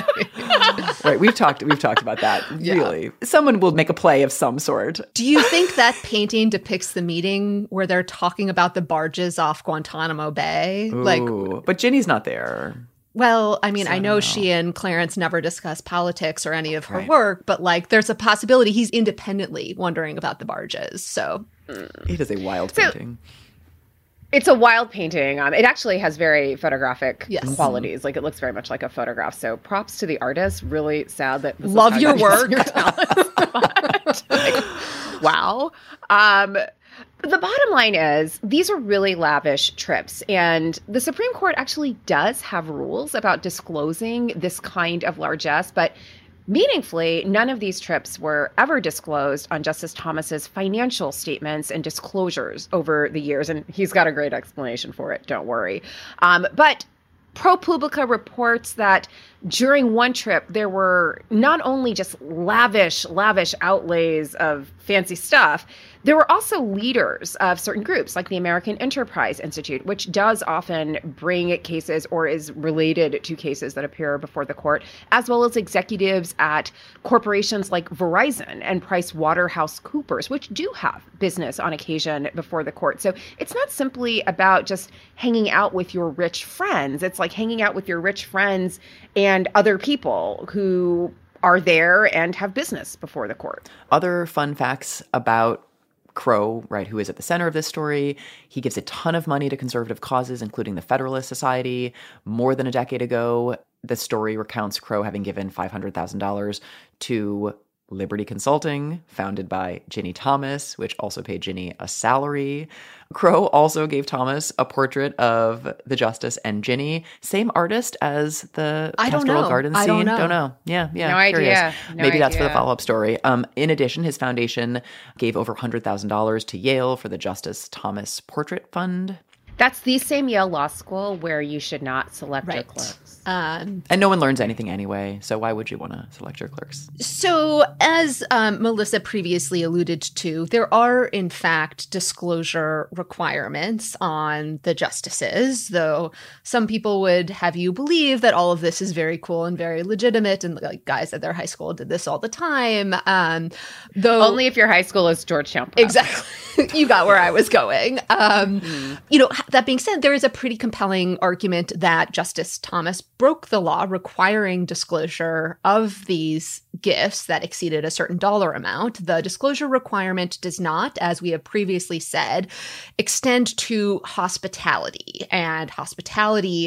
Speaker 3: Right, we've talked we've talked about that. Really. Someone will make a play of some sort.
Speaker 4: Do you think that painting depicts the meeting where they're talking about the barges off Guantanamo Bay? Like,
Speaker 3: Ooh, but Ginny's not there.
Speaker 4: well, I mean,
Speaker 3: So
Speaker 4: I
Speaker 3: I
Speaker 4: know
Speaker 3: don't know.
Speaker 4: she and Clarence never discuss politics or any of her
Speaker 3: Right.
Speaker 4: work, but like there's a possibility he's independently wondering about the barges. So
Speaker 3: It is a wild
Speaker 5: So-
Speaker 3: painting.
Speaker 5: It's a wild painting. Um, it actually has very photographic
Speaker 4: Yes.
Speaker 5: qualities. Like it looks very much like a photograph. So props to the artist. Really sad that this is
Speaker 4: Love
Speaker 5: how
Speaker 4: your
Speaker 5: you
Speaker 4: work.
Speaker 5: use your talents. But, like, wow. Um, the bottom line is these are really lavish trips, and the Supreme Court actually does have rules about disclosing this kind of largesse, but meaningfully, none of these trips were ever disclosed on Justice Thomas's financial statements and disclosures over the years, and he's got a great explanation for it, don't worry. Um, but ProPublica reports that during one trip, there were not only just lavish, lavish outlays of fancy stuff, there were also leaders of certain groups, like the American Enterprise Institute, which does often bring cases or is related to cases that appear before the court, as well as executives at corporations like Verizon and PricewaterhouseCoopers, which do have business on occasion before the court. So it's not simply about just hanging out with your rich friends. It's like hanging out with your rich friends and other people who are there and have business before the court.
Speaker 3: Other fun facts about Crow, right, who is at the center of this story. He gives a ton of money to conservative causes, including the Federalist Society. More than a decade ago, the story recounts Crow having given five hundred thousand dollars to Liberty Consulting, founded by Ginny Thomas, which also paid Ginny a salary. Crow also gave Thomas a portrait of the Justice and Ginny. Same artist as the
Speaker 4: I don't
Speaker 3: pastoral
Speaker 4: know.
Speaker 3: garden
Speaker 4: I
Speaker 3: scene.
Speaker 4: don't know.
Speaker 3: Yeah, yeah.
Speaker 5: No
Speaker 3: curious.
Speaker 5: idea. No
Speaker 3: Maybe that's for the
Speaker 5: idea.
Speaker 3: follow-up story. Um, in addition, his foundation gave over one hundred thousand dollars to Yale for the Justice Thomas Portrait Fund.
Speaker 5: That's the same Yale Law School where you should not select your
Speaker 4: Right.
Speaker 5: clerks.
Speaker 4: Um,
Speaker 3: And no one learns anything anyway, so why would you want to select your clerks?
Speaker 4: So, as um, Melissa previously alluded to, there are, in fact, disclosure requirements on the justices, though some people would have you believe that all of this is very cool and very legitimate, and like guys at their high school did this all the time. Um, though
Speaker 5: Only if your high school is Georgetown Prep.
Speaker 4: Exactly. You got where I was going. Um, You know, that being said, there is a pretty compelling argument that Justice Thomas broke the law requiring disclosure of these gifts that exceeded a certain dollar amount. The disclosure requirement does not, as we have previously said, extend to hospitality. And hospitality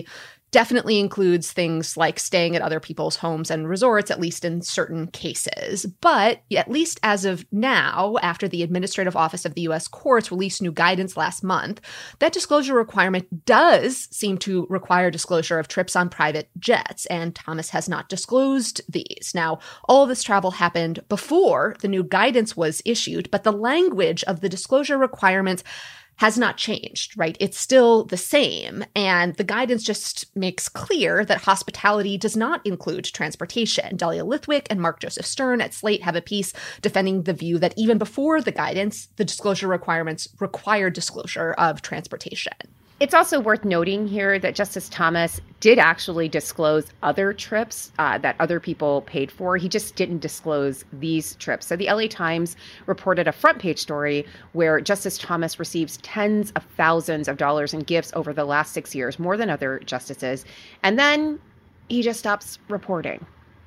Speaker 4: definitely includes things like staying at other people's homes and resorts, at least in certain cases. But at least as of now, after the Administrative Office of the U S Courts released new guidance last month, that disclosure requirement does seem to require disclosure of trips on private jets, and Thomas has not disclosed these. Now, all of this travel happened before the new guidance was issued, but the language of the disclosure requirements has not changed, right? It's still the same. And the guidance just makes clear that hospitality does not include transportation. Delia Lithwick and Mark Joseph Stern at Slate have a piece defending the view that even before the guidance, the disclosure requirements required disclosure of transportation.
Speaker 5: It's also worth noting here that Justice Thomas did actually disclose other trips uh, that other people paid for. He just didn't disclose these trips. So the L A Times reported a front page story where Justice Thomas receives tens of thousands of dollars in gifts over the last six years, more than other justices. And then he just stops reporting.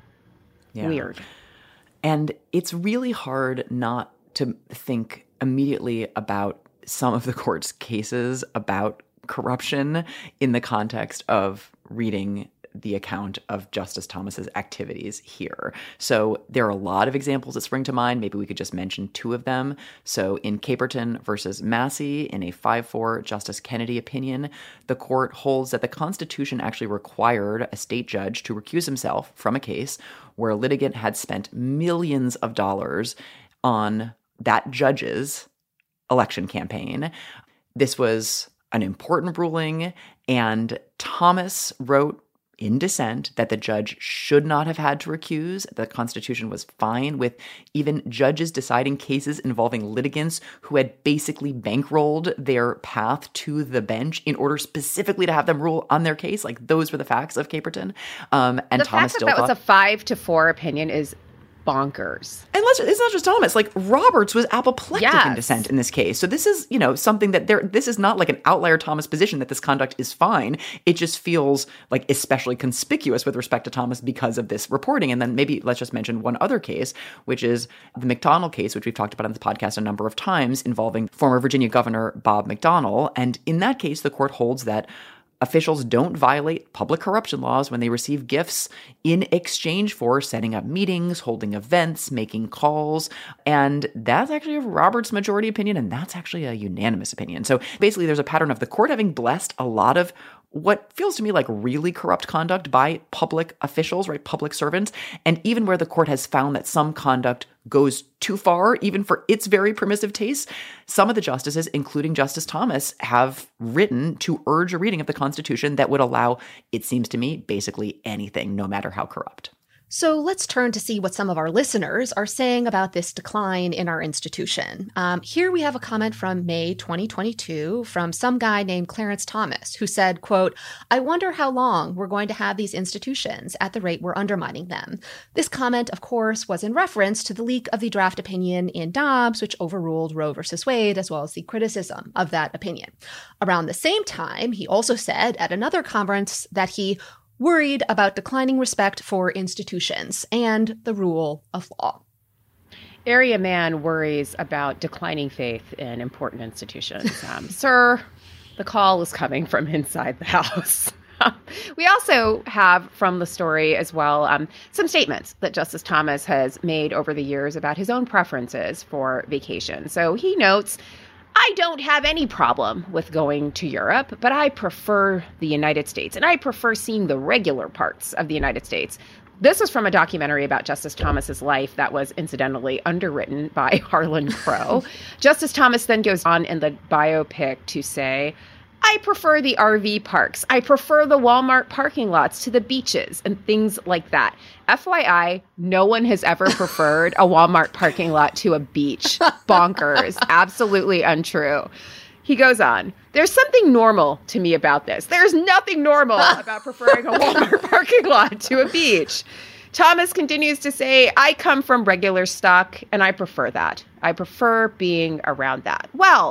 Speaker 5: Yeah. Weird.
Speaker 3: And it's really hard not to think immediately about some of the court's cases about corruption in the context of reading the account of Justice Thomas's activities here. So there are a lot of examples that spring to mind. Maybe we could just mention two of them. So in Caperton versus Massey, in a five four Justice Kennedy opinion, the court holds that the Constitution actually required a state judge to recuse himself from a case where a litigant had spent millions of dollars on that judge's election campaign. This was an important ruling, and Thomas wrote in dissent that the judge should not have had to recuse. The Constitution was fine with even judges deciding cases involving litigants who had basically bankrolled their path to the bench in order specifically to have them rule on their case. Like, those were the facts of Caperton. Um, and
Speaker 5: the
Speaker 3: Thomas
Speaker 5: fact
Speaker 3: still
Speaker 5: that that
Speaker 3: thought,
Speaker 5: was a five to four opinion is bonkers.
Speaker 3: And let's, it's not just Thomas. Like, Roberts was apoplectic
Speaker 5: yes.
Speaker 3: in dissent in this case. So this is, you know, something that there. This is not like an outlier Thomas position that this conduct is fine. It just feels like especially conspicuous with respect to Thomas because of this reporting. And then maybe let's just mention one other case, which is the McDonnell case, which we've talked about on this podcast a number of times, involving former Virginia Governor Bob McDonnell. And in that case, the court holds that officials don't violate public corruption laws when they receive gifts in exchange for setting up meetings, holding events, making calls. And that's actually a Roberts majority opinion, and that's actually a unanimous opinion. So basically, there's a pattern of the court having blessed a lot of what feels to me like really corrupt conduct by public officials, right? Public servants. And even where the court has found that some conduct goes too far, even for its very permissive tastes, some of the justices, including Justice Thomas, have written to urge a reading of the Constitution that would allow, it seems to me, basically anything, no matter how corrupt.
Speaker 4: So let's turn to see what some of our listeners are saying about this decline in our institution. Um, here we have a comment from May twenty twenty-two from some guy named Clarence Thomas, who said, quote, "I wonder how long we're going to have these institutions at the rate we're undermining them." This comment, of course, was in reference to the leak of the draft opinion in Dobbs, which overruled Roe versus Wade, as well as the criticism of that opinion. Around the same time, he also said at another conference that he worried about declining respect for institutions and the rule of law.
Speaker 5: Area man worries about declining faith in important institutions. Um, sir, the call is coming from inside the house. We also have from the story as well um, some statements that Justice Thomas has made over the years about his own preferences for vacation. So he notes, "I don't have any problem with going to Europe, but I prefer the United States, and I prefer seeing the regular parts of the United States." This was from a documentary about Justice Thomas's life that was incidentally underwritten by Harlan Crow. Justice Thomas then goes on in the biopic to say, "I prefer the R V parks. I prefer the Walmart parking lots to the beaches and things like that." F Y I, no one has ever preferred a Walmart parking lot to a beach. Bonkers. Absolutely untrue. He goes on, "There's something normal to me about this. There's nothing normal about preferring a Walmart parking lot to a beach." Thomas continues to say, "I come from regular stock, and I prefer that. I prefer being around that." Well,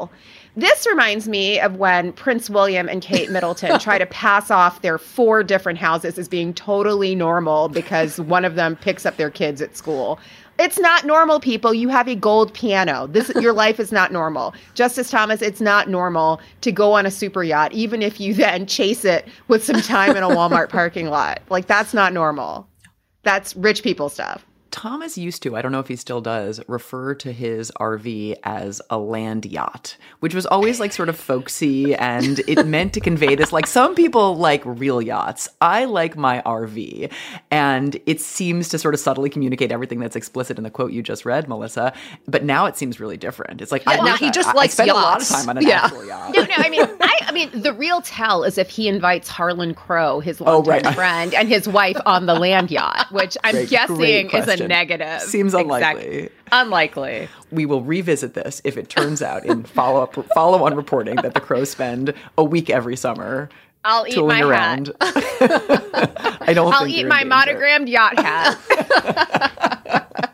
Speaker 7: This reminds me of when Prince William and Kate Middleton try to pass off their four different houses as being totally normal because one of them picks up their kids at school. It's not normal, people. You have a gold piano. This, your life is not normal. Justice Thomas, it's not normal to go on a super yacht, even if you then chase it with some time in a Walmart parking lot. Like, that's not normal. That's rich people stuff.
Speaker 3: Thomas used to, I don't know if he still does, refer to his R V as a land yacht, which was always like sort of folksy, and it meant to convey this, like, some people like real yachts. I like my R V. And it seems to sort of subtly communicate everything that's explicit in the quote you just read, Melissa. But now it seems really different. It's like,
Speaker 4: yeah,
Speaker 3: I
Speaker 4: now he
Speaker 3: I,
Speaker 4: just
Speaker 3: I,
Speaker 4: likes
Speaker 3: I spend
Speaker 4: yachts.
Speaker 3: a lot of time on an
Speaker 4: yeah.
Speaker 3: actual yacht.
Speaker 7: No, no, I mean, I, I mean, the real tell is if he invites Harlan Crow, his longtime
Speaker 3: oh, right.
Speaker 7: friend, and his wife on the land yacht, which I'm
Speaker 3: Great,
Speaker 7: guessing
Speaker 3: great
Speaker 7: is a
Speaker 3: question.
Speaker 7: negative.
Speaker 3: Seems unlikely.
Speaker 7: Exactly. Unlikely.
Speaker 3: We will revisit this if it turns out in follow-up, follow-on reporting that the Crows spend a week every summer
Speaker 7: I'll eat
Speaker 3: tooling
Speaker 7: my
Speaker 3: around.
Speaker 7: hat.
Speaker 3: I don't
Speaker 7: I'll
Speaker 3: think
Speaker 7: eat
Speaker 3: you're
Speaker 7: my
Speaker 3: in danger.
Speaker 7: monogrammed yacht hat.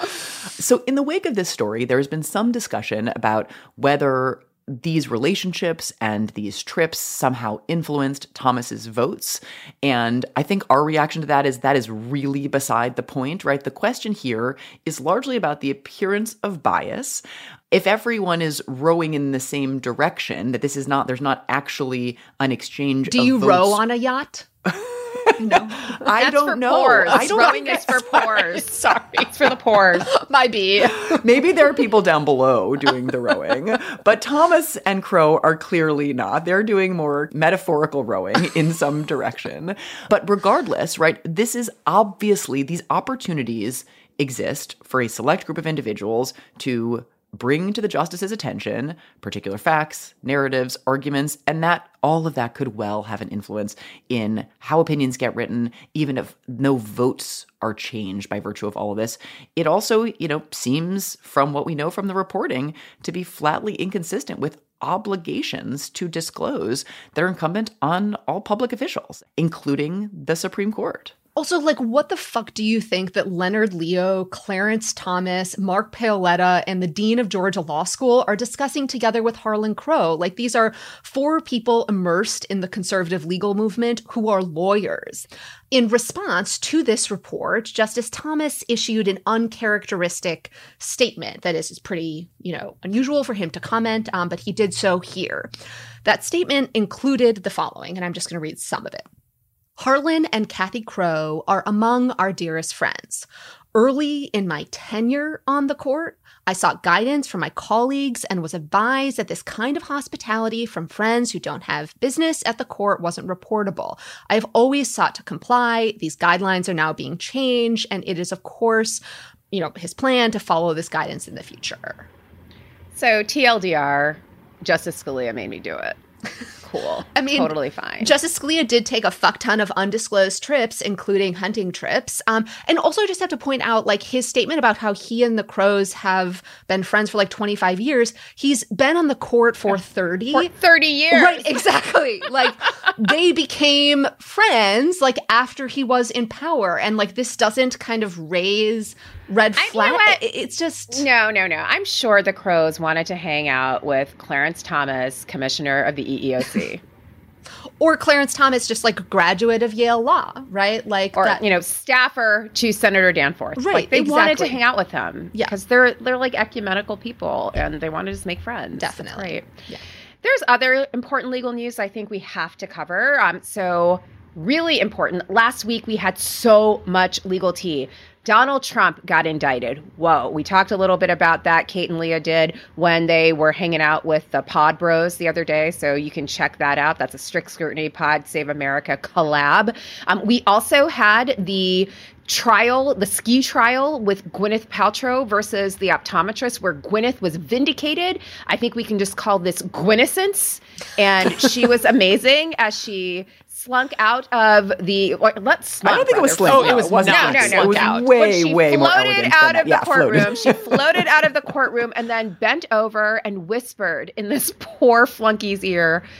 Speaker 3: So in the wake of this story, there has been some discussion about whether these relationships and these trips somehow influenced Thomas's votes. And I think our reaction to that is that is really beside the point, right? The question here is largely about the appearance of bias. If everyone is rowing in the same direction, that this is not, there's not actually an exchange
Speaker 4: Do
Speaker 3: of
Speaker 4: you
Speaker 3: votes.
Speaker 4: row on a yacht? No.
Speaker 3: I
Speaker 7: That's
Speaker 3: don't
Speaker 7: for
Speaker 3: know.
Speaker 7: Pores.
Speaker 3: I don't
Speaker 7: Rowing is for pores. Sorry. It's for the pores.
Speaker 4: My bee.
Speaker 3: Maybe there are people down below doing the rowing, but Thomas and Crow are clearly not. They're doing more metaphorical rowing in some direction. But regardless, right, this is obviously, these opportunities exist for a select group of individuals to bring to the justice's attention particular facts, narratives, arguments, and that all of that could well have an influence in how opinions get written, even if no votes are changed by virtue of all of this. It also, you know, seems from what we know from the reporting to be flatly inconsistent with obligations to disclose that are incumbent on all public officials, including the Supreme Court.
Speaker 4: Also, like, what the fuck do you think that Leonard Leo, Clarence Thomas, Mark Paoletta, and the Dean of Georgia Law School are discussing together with Harlan Crow? Like, these are four people immersed in the conservative legal movement who are lawyers. In response to this report, Justice Thomas issued an uncharacteristic statement. That is, it's pretty, you know, unusual for him to comment, um, but he did so here. That statement included the following, and I'm just going to read some of it. Harlan and Kathy Crow are among our dearest friends. Early in my tenure on the court, I sought guidance from my colleagues and was advised that this kind of hospitality from friends who don't have business at the court wasn't reportable. I have always sought to comply. These guidelines are now being changed, and it is, of course, you know, his plan to follow this guidance in the future.
Speaker 7: So T L D R, Justice Scalia made me do it. Cool.
Speaker 4: I mean,
Speaker 7: totally fine.
Speaker 4: Justice Scalia did take a fuck ton of undisclosed trips, including hunting trips. Um, and also just have to point out, like, his statement about how he and the Crows have been friends for like twenty-five years. He's been on the court for thirty.
Speaker 7: For thirty years.
Speaker 4: Right, exactly. Like, they became friends, like, after he was in power. And, like, this doesn't kind of raise red
Speaker 7: I- you
Speaker 4: flag.
Speaker 7: know what?
Speaker 4: It's just...
Speaker 7: No, no, no. I'm sure the Crows wanted to hang out with Clarence Thomas, commissioner of the E E O C.
Speaker 4: Or Clarence Thomas, just like a graduate of Yale Law, right? Like,
Speaker 7: Or,
Speaker 4: that,
Speaker 7: you know, staffer to Senator Danforth.
Speaker 4: Right,
Speaker 7: Like, they wanted
Speaker 4: exactly.
Speaker 7: to hang out with him.
Speaker 4: Yeah.
Speaker 7: Because they're, they're like ecumenical people and they want to just make friends.
Speaker 4: Definitely.
Speaker 7: That's great.
Speaker 4: Yeah.
Speaker 7: There's other important legal news I think we have to cover. Um, so really important. Last week we had so much legal tea. Donald Trump got indicted. Whoa. We talked a little bit about that. Kate and Leah did when they were hanging out with the Pod Bros the other day. So you can check that out. That's a Strict Scrutiny Pod Save America collab. Um, we also had the trial, the ski trial with Gwyneth Paltrow versus the optometrist, where Gwyneth was vindicated. I think we can just call this Gwynessence. And she was amazing as she slunk out of the. Or, let's slunk,
Speaker 3: I don't think it was
Speaker 7: rather.
Speaker 3: slink.
Speaker 7: Oh,
Speaker 3: it was
Speaker 7: no,
Speaker 3: not.
Speaker 7: no, no,
Speaker 3: It was
Speaker 7: no.
Speaker 3: way,
Speaker 7: When she
Speaker 3: way more
Speaker 7: floated
Speaker 3: elegant
Speaker 7: out
Speaker 3: than that.
Speaker 7: of the
Speaker 3: Yeah, floated.
Speaker 7: courtroom. She floated out of the courtroom and then bent over and whispered in this poor flunkey's ear,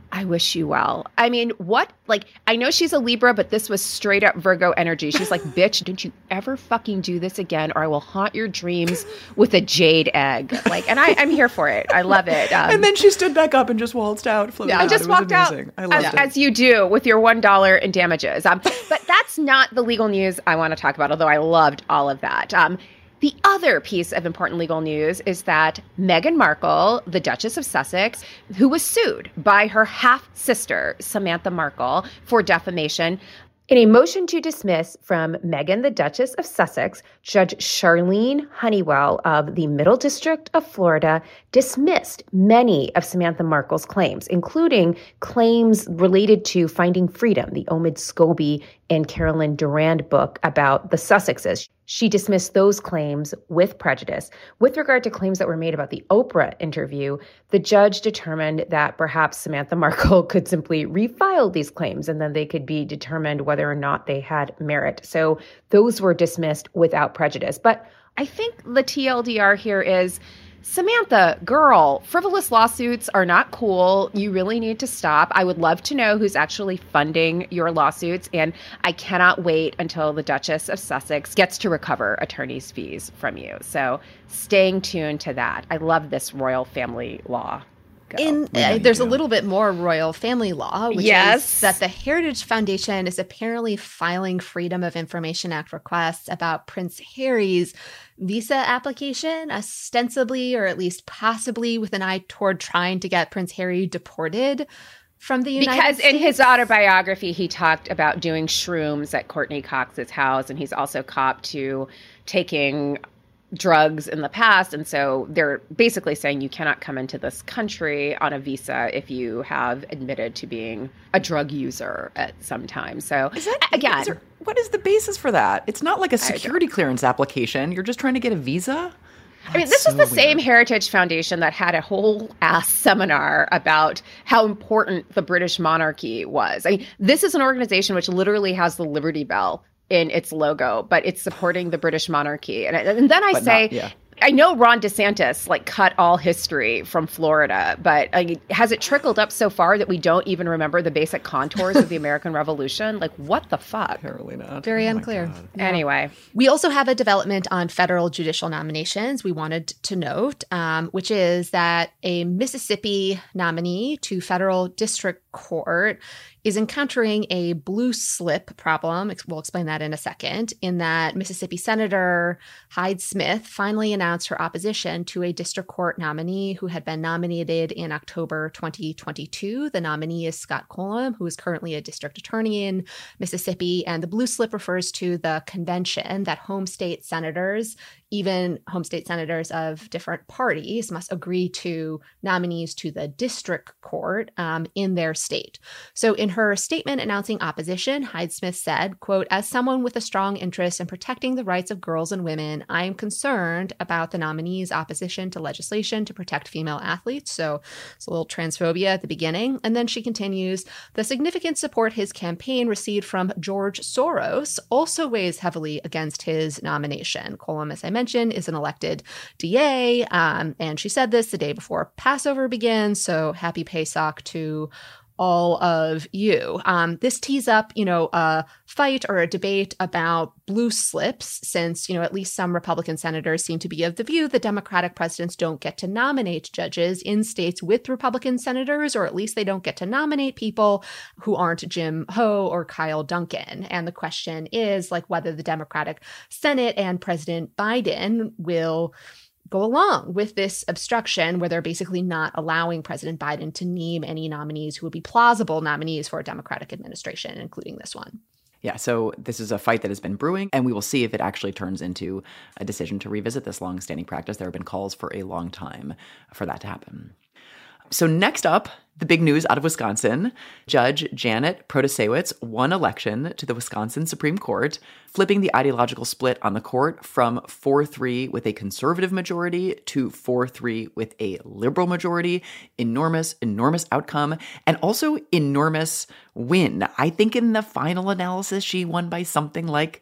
Speaker 7: I wish you well. I mean, what? Like, I know she's a Libra, but this was straight up Virgo energy. She's like, bitch, don't you ever fucking do this again, or I will haunt your dreams with a jade egg. Like, and I, I'm here for it. I love it. Um,
Speaker 3: and then she stood back up and just waltzed out.
Speaker 7: Yeah, I just
Speaker 3: it
Speaker 7: walked out
Speaker 3: I loved
Speaker 7: as,
Speaker 3: it.
Speaker 7: as you do with your one dollar in damages. Um, but that's not the legal news I want to talk about, although I loved all of that. Um, The other piece of important legal news is that Meghan Markle, the Duchess of Sussex, who was sued by her half-sister, Samantha Markle, for defamation, in a motion to dismiss from Meghan, the Duchess of Sussex, Judge Charlene Honeywell of the Middle District of Florida dismissed many of Samantha Markle's claims, including claims related to Finding Freedom, the Omid Scobie and Carolyn Durand book about the Sussexes. She dismissed those claims with prejudice. With regard to claims that were made about the Oprah interview, the judge determined that perhaps Samantha Markle could simply refile these claims and then they could be determined whether or not they had merit. So those were dismissed without prejudice. But I think the T L D R here is, Samantha, girl, frivolous lawsuits are not cool. You really need to stop. I would love to know who's actually funding your lawsuits, and I cannot wait until the Duchess of Sussex gets to recover attorney's fees from you. So staying tuned to that. I love this royal family law. Go.
Speaker 4: In uh, there's a little bit more royal family law, which
Speaker 7: yes.
Speaker 4: is that the Heritage Foundation is apparently filing Freedom of Information Act requests about Prince Harry's visa application, ostensibly or at least possibly with an eye toward trying to get Prince Harry deported from the United
Speaker 7: because
Speaker 4: States.
Speaker 7: In his autobiography, he talked about doing shrooms at Courtney Cox's house, and he's also copped to taking drugs in the past. And so they're basically saying you cannot come into this country on a visa if you have admitted to being a drug user at some time. So
Speaker 3: is that,
Speaker 7: again,
Speaker 3: is there, what is the basis for that? It's not like a security clearance application. You're just trying to get a visa?
Speaker 7: I mean, this
Speaker 3: so
Speaker 7: is the
Speaker 3: weird.
Speaker 7: same Heritage Foundation that had a whole ass seminar about how important the British monarchy was. I mean, this is an organization which literally has the Liberty Bell in its logo, but it's supporting the British monarchy. And, and then I
Speaker 3: but
Speaker 7: say,
Speaker 3: not, yeah.
Speaker 7: I know Ron DeSantis like cut all history from Florida, but uh, has it trickled up so far that we don't even remember the basic contours of the American Revolution? Like, what the fuck?
Speaker 3: Apparently not.
Speaker 4: Very
Speaker 3: oh
Speaker 4: unclear.
Speaker 3: Yeah.
Speaker 7: Anyway.
Speaker 4: We also have a development on federal judicial nominations we wanted to note, um, which is that a Mississippi nominee to federal district court is encountering a blue slip problem. We'll explain that in a second, in that Mississippi Senator Hyde Smith finally announced her opposition to a district court nominee who had been nominated in October twenty twenty-two. The nominee is Scott Cullum, who is currently a district attorney in Mississippi. And the blue slip refers to the convention that home state senators, even home state senators of different parties, must agree to nominees to the district court um, in their state. So in her statement announcing opposition, Hyde Smith said, quote, "As someone with a strong interest in protecting the rights of girls and women, I am concerned about the nominee's opposition to legislation to protect female athletes." So it's a little transphobia at the beginning. And then she continues, "The significant support his campaign received from George Soros also weighs heavily against his nomination." Cullum, as I mentioned, is an elected D A. Um, and she said this the day before Passover begins. So happy Pesach to all of you. Um, this tees up, you know, a fight or a debate about blue slips, since, you know, at least some Republican senators seem to be of the view that Democratic presidents don't get to nominate judges in states with Republican senators, or at least they don't get to nominate people who aren't Jim Ho or Kyle Duncan. And the question is, like, whether the Democratic Senate and President Biden will go along with this obstruction, where they're basically not allowing President Biden to name any nominees who would be plausible nominees for a Democratic administration, including this one.
Speaker 3: Yeah, so this is a fight that has been brewing, and we will see if it actually turns into a decision to revisit this long-standing practice. There have been calls for a long time for that to happen. So next up, the big news out of Wisconsin. Judge Janet Protasiewicz won election to the Wisconsin Supreme Court, flipping the ideological split on the court from four three with a conservative majority to four three with a liberal majority. Enormous, enormous outcome, and also enormous win. I think in the final analysis, she won by something like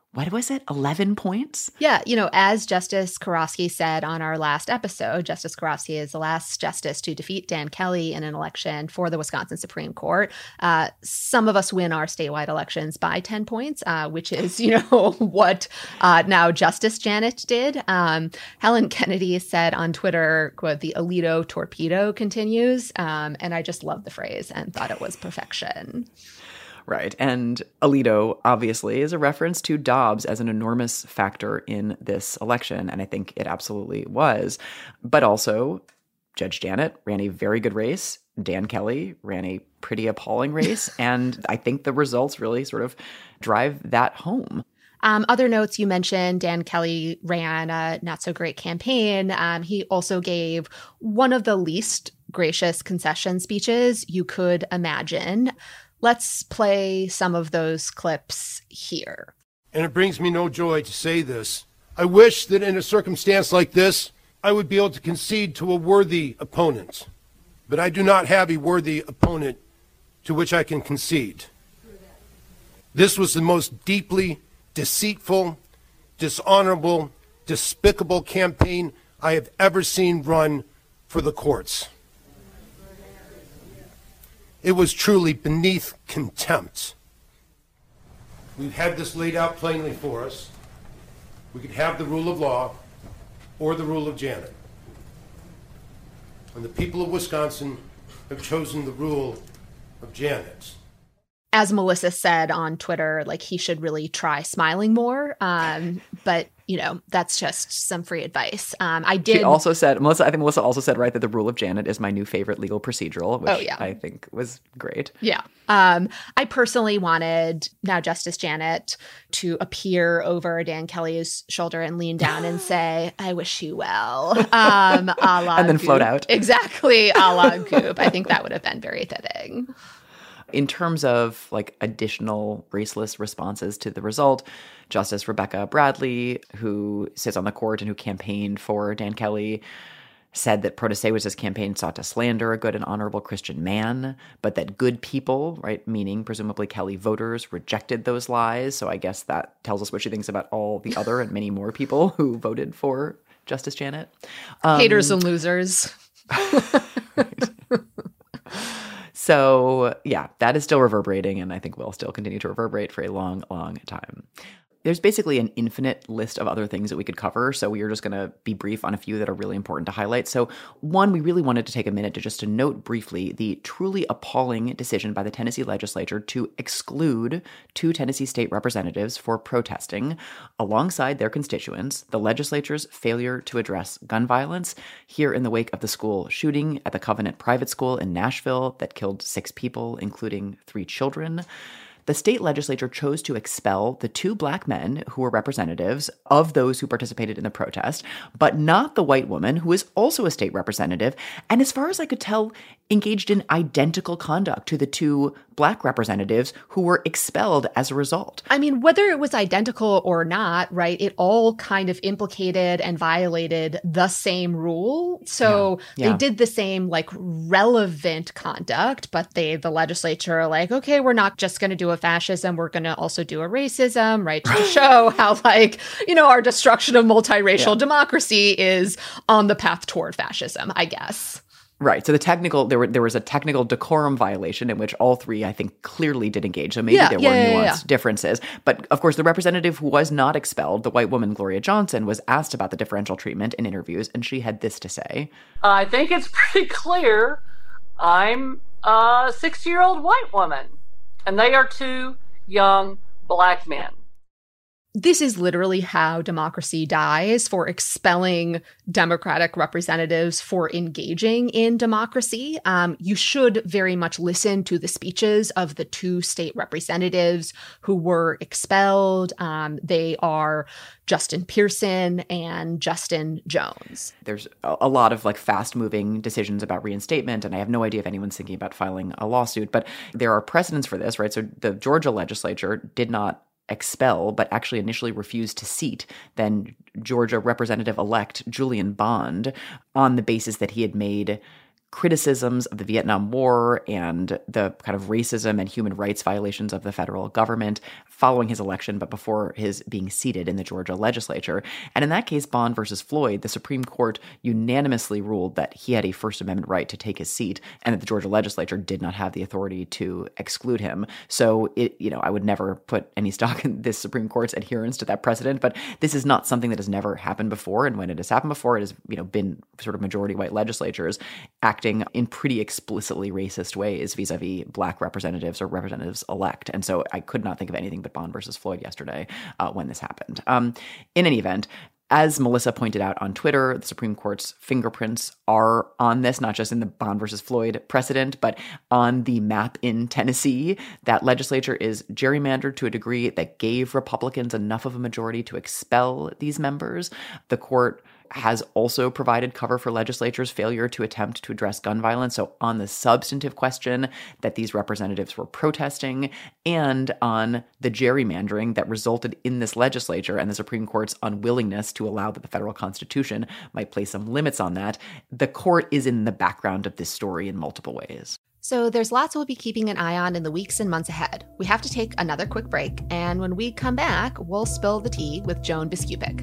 Speaker 3: what was it, eleven points?
Speaker 4: Yeah, you know, as Justice Karofsky said on our last episode, Justice Karofsky is the last justice to defeat Dan Kelly in an election for the Wisconsin Supreme Court. Uh, some of us win our statewide elections by ten points, uh, which is, you know, what uh, now Justice Janet did. Um, Helen Kennedy said on Twitter, quote, "The Alito torpedo continues." Um, and I just love the phrase and thought it was perfection.
Speaker 3: Right. And Alito, obviously, is a reference to Dobbs as an enormous factor in this election. And I think it absolutely was. But also, Judge Janet ran a very good race. Dan Kelly ran a pretty appalling race. And I think the results really sort of drive that home.
Speaker 4: Um, other notes, you mentioned Dan Kelly ran a not-so-great campaign. Um, he also gave one of the least gracious concession speeches you could imagine. Let's play some of those clips here.
Speaker 8: And it brings me no joy to say this. I wish that in a circumstance like this, I would be able to concede to a worthy opponent. But I do not have a worthy opponent to which I can concede. This was the most deeply deceitful, dishonorable, despicable campaign I have ever seen run for the courts. It was truly beneath contempt. We've had this laid out plainly for us. We could have the rule of law or the rule of Janet. And the people of Wisconsin have chosen the rule of Janet.
Speaker 4: As Melissa said on Twitter, like, he should really try smiling more. Um, but, you know, that's just some free advice. Um, I did.
Speaker 3: She also said, Melissa, I think Melissa also said, right, that the rule of Janet is my new favorite legal procedural, which
Speaker 4: oh, yeah.
Speaker 3: I think was great.
Speaker 4: Yeah. Um, I personally wanted now Justice Janet to appear over Dan Kelly's shoulder and lean down and say, "I wish you well." Um, a la
Speaker 3: and then
Speaker 4: Goop.
Speaker 3: float out.
Speaker 4: Exactly. A la Goop. I think that would have been very fitting.
Speaker 3: In terms of like additional graceless responses to the result, Justice Rebecca Bradley, who sits on the court and who campaigned for Dan Kelly, said that Protasewicz' campaign sought to slander a good and honorable Christian man, but that good people, right, meaning presumably Kelly voters, rejected those lies. So I guess that tells us what she thinks about all the other and many more people who voted for Justice Janet. Um,
Speaker 4: Haters and losers.
Speaker 3: So, yeah, that is still reverberating, and I think will still continue to reverberate for a long, long time. There's basically an infinite list of other things that we could cover, so we are just going to be brief on a few that are really important to highlight. So one, we really wanted to take a minute to just to note briefly the truly appalling decision by the Tennessee legislature to exclude two Tennessee state representatives for protesting alongside their constituents, the legislature's failure to address gun violence here in the wake of the school shooting at the Covenant Private School in Nashville that killed six people, including three children. The state legislature chose to expel the two black men who were representatives of those who participated in the protest, but not the white woman who is also a state representative, and as far as I could tell, engaged in identical conduct to the two black representatives who were expelled as a result.
Speaker 4: I mean, whether it was identical or not, right, it all kind of implicated and violated the same rule. So
Speaker 3: yeah. Yeah.
Speaker 4: they did the same, like, relevant conduct, but they, the legislature, are like, okay, we're not just going to do a fascism, we're going to also do a racism, right, to show how, like, you know, our destruction of multiracial yeah. democracy is on the path toward fascism, I guess.
Speaker 3: Right. So the technical, there were there was a technical decorum violation in which all three, I think, clearly did engage. So maybe
Speaker 4: yeah,
Speaker 3: there
Speaker 4: yeah,
Speaker 3: were
Speaker 4: yeah,
Speaker 3: nuanced
Speaker 4: yeah.
Speaker 3: differences. But of course, the representative who was not expelled, the white woman, Gloria Johnson, was asked about the differential treatment in interviews, and she had this to say.
Speaker 9: I think it's pretty clear I'm a sixty-year-old white woman, and they are two young black men.
Speaker 4: This is literally how democracy dies, for expelling Democratic representatives for engaging in democracy. Um, you should very much listen to the speeches of the two state representatives who were expelled. Um, they are Justin Pearson and Justin Jones.
Speaker 3: There's a lot of like fast-moving decisions about reinstatement, and I have no idea if anyone's thinking about filing a lawsuit, but there are precedents for this, right? So the Georgia legislature did not expel, but actually initially refused to seat then Georgia Representative-elect Julian Bond on the basis that he had made criticisms of the Vietnam War and the kind of racism and human rights violations of the federal government following his election, but before his being seated in the Georgia legislature. And in that case, Bond versus Floyd, the Supreme Court unanimously ruled that he had a First Amendment right to take his seat and that the Georgia legislature did not have the authority to exclude him. So, it, you know, I would never put any stock in this Supreme Court's adherence to that precedent, but this is not something that has never happened before. And when it has happened before, it has, you know, been sort of majority white legislatures acting in pretty explicitly racist ways vis-a-vis black representatives or representatives-elect. And so I could not think of anything but Bond versus Floyd yesterday uh, when this happened. Um, in any event, as Melissa pointed out on Twitter, the Supreme Court's fingerprints are on this, not just in the Bond versus Floyd precedent, but on the map in Tennessee. That legislature is gerrymandered to a degree that gave Republicans enough of a majority to expel these members. The court has also provided cover for legislatures' failure to attempt to address gun violence. So on the substantive question that these representatives were protesting and on the gerrymandering that resulted in this legislature and the Supreme Court's unwillingness to allow that the federal Constitution might place some limits on that, the court is in the background of this story in multiple ways.
Speaker 4: So there's lots we'll be keeping an eye on in the weeks and months ahead. We have to take another quick break, and when we come back, we'll spill the tea with Joan Biskupic.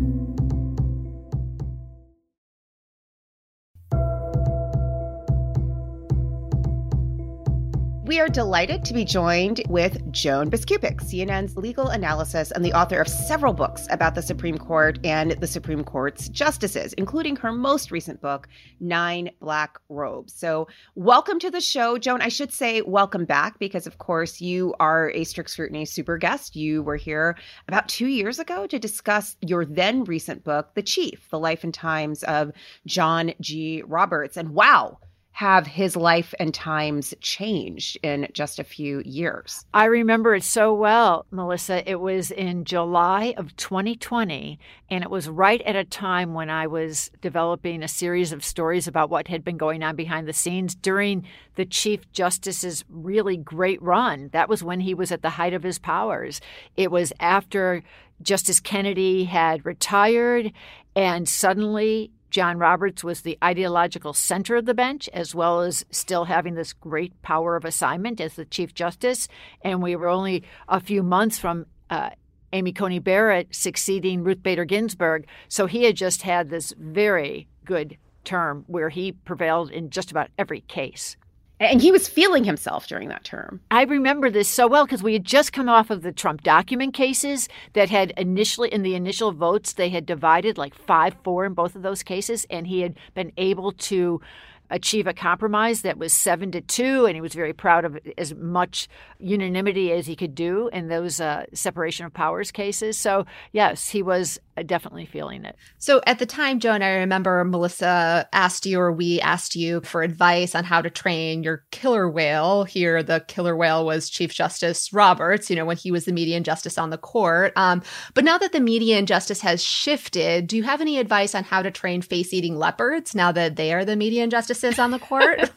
Speaker 7: We are delighted to be joined with Joan Biskupic, C N N's legal analyst and the author of several books about the Supreme Court and the Supreme Court's justices, including her most recent book, Nine Black Robes. So welcome to the show, Joan. I should say welcome back because, of course, you are a Strict Scrutiny super guest. You were here about two years ago to discuss your then recent book, The Chief, The Life and Times of John G. Roberts. And wow, have his life and times changed in just a few years?
Speaker 10: I remember it so well, Melissa. It was in July of twenty twenty, and it was right at a time when I was developing a series of stories about what had been going on behind the scenes during the Chief Justice's really great run. That was when he was at the height of his powers. It was after Justice Kennedy had retired, and suddenly John Roberts was the ideological center of the bench, as well as still having this great power of assignment as the Chief Justice. And we were only a few months from uh, Amy Coney Barrett succeeding Ruth Bader Ginsburg. So he had just had this very good term where he prevailed in just about every case.
Speaker 7: And he was feeling himself during that term.
Speaker 10: I remember this so well because we had just come off of the Trump document cases that had initially, in the initial votes, they had divided like five four in both of those cases. And he had been able to achieve a compromise that was seven to two. And he was very proud of as much unanimity as he could do in those uh, separation of powers cases. So, yes, he was definitely feeling it.
Speaker 4: So at the time, Joan, I remember Melissa asked you, or we asked you for advice on how to train your killer whale. Here, the killer whale was Chief Justice Roberts, you know, when he was the median justice on the court. Um, but now that the median justice has shifted, do you have any advice on how to train face-eating leopards now that they are the median justices on the court?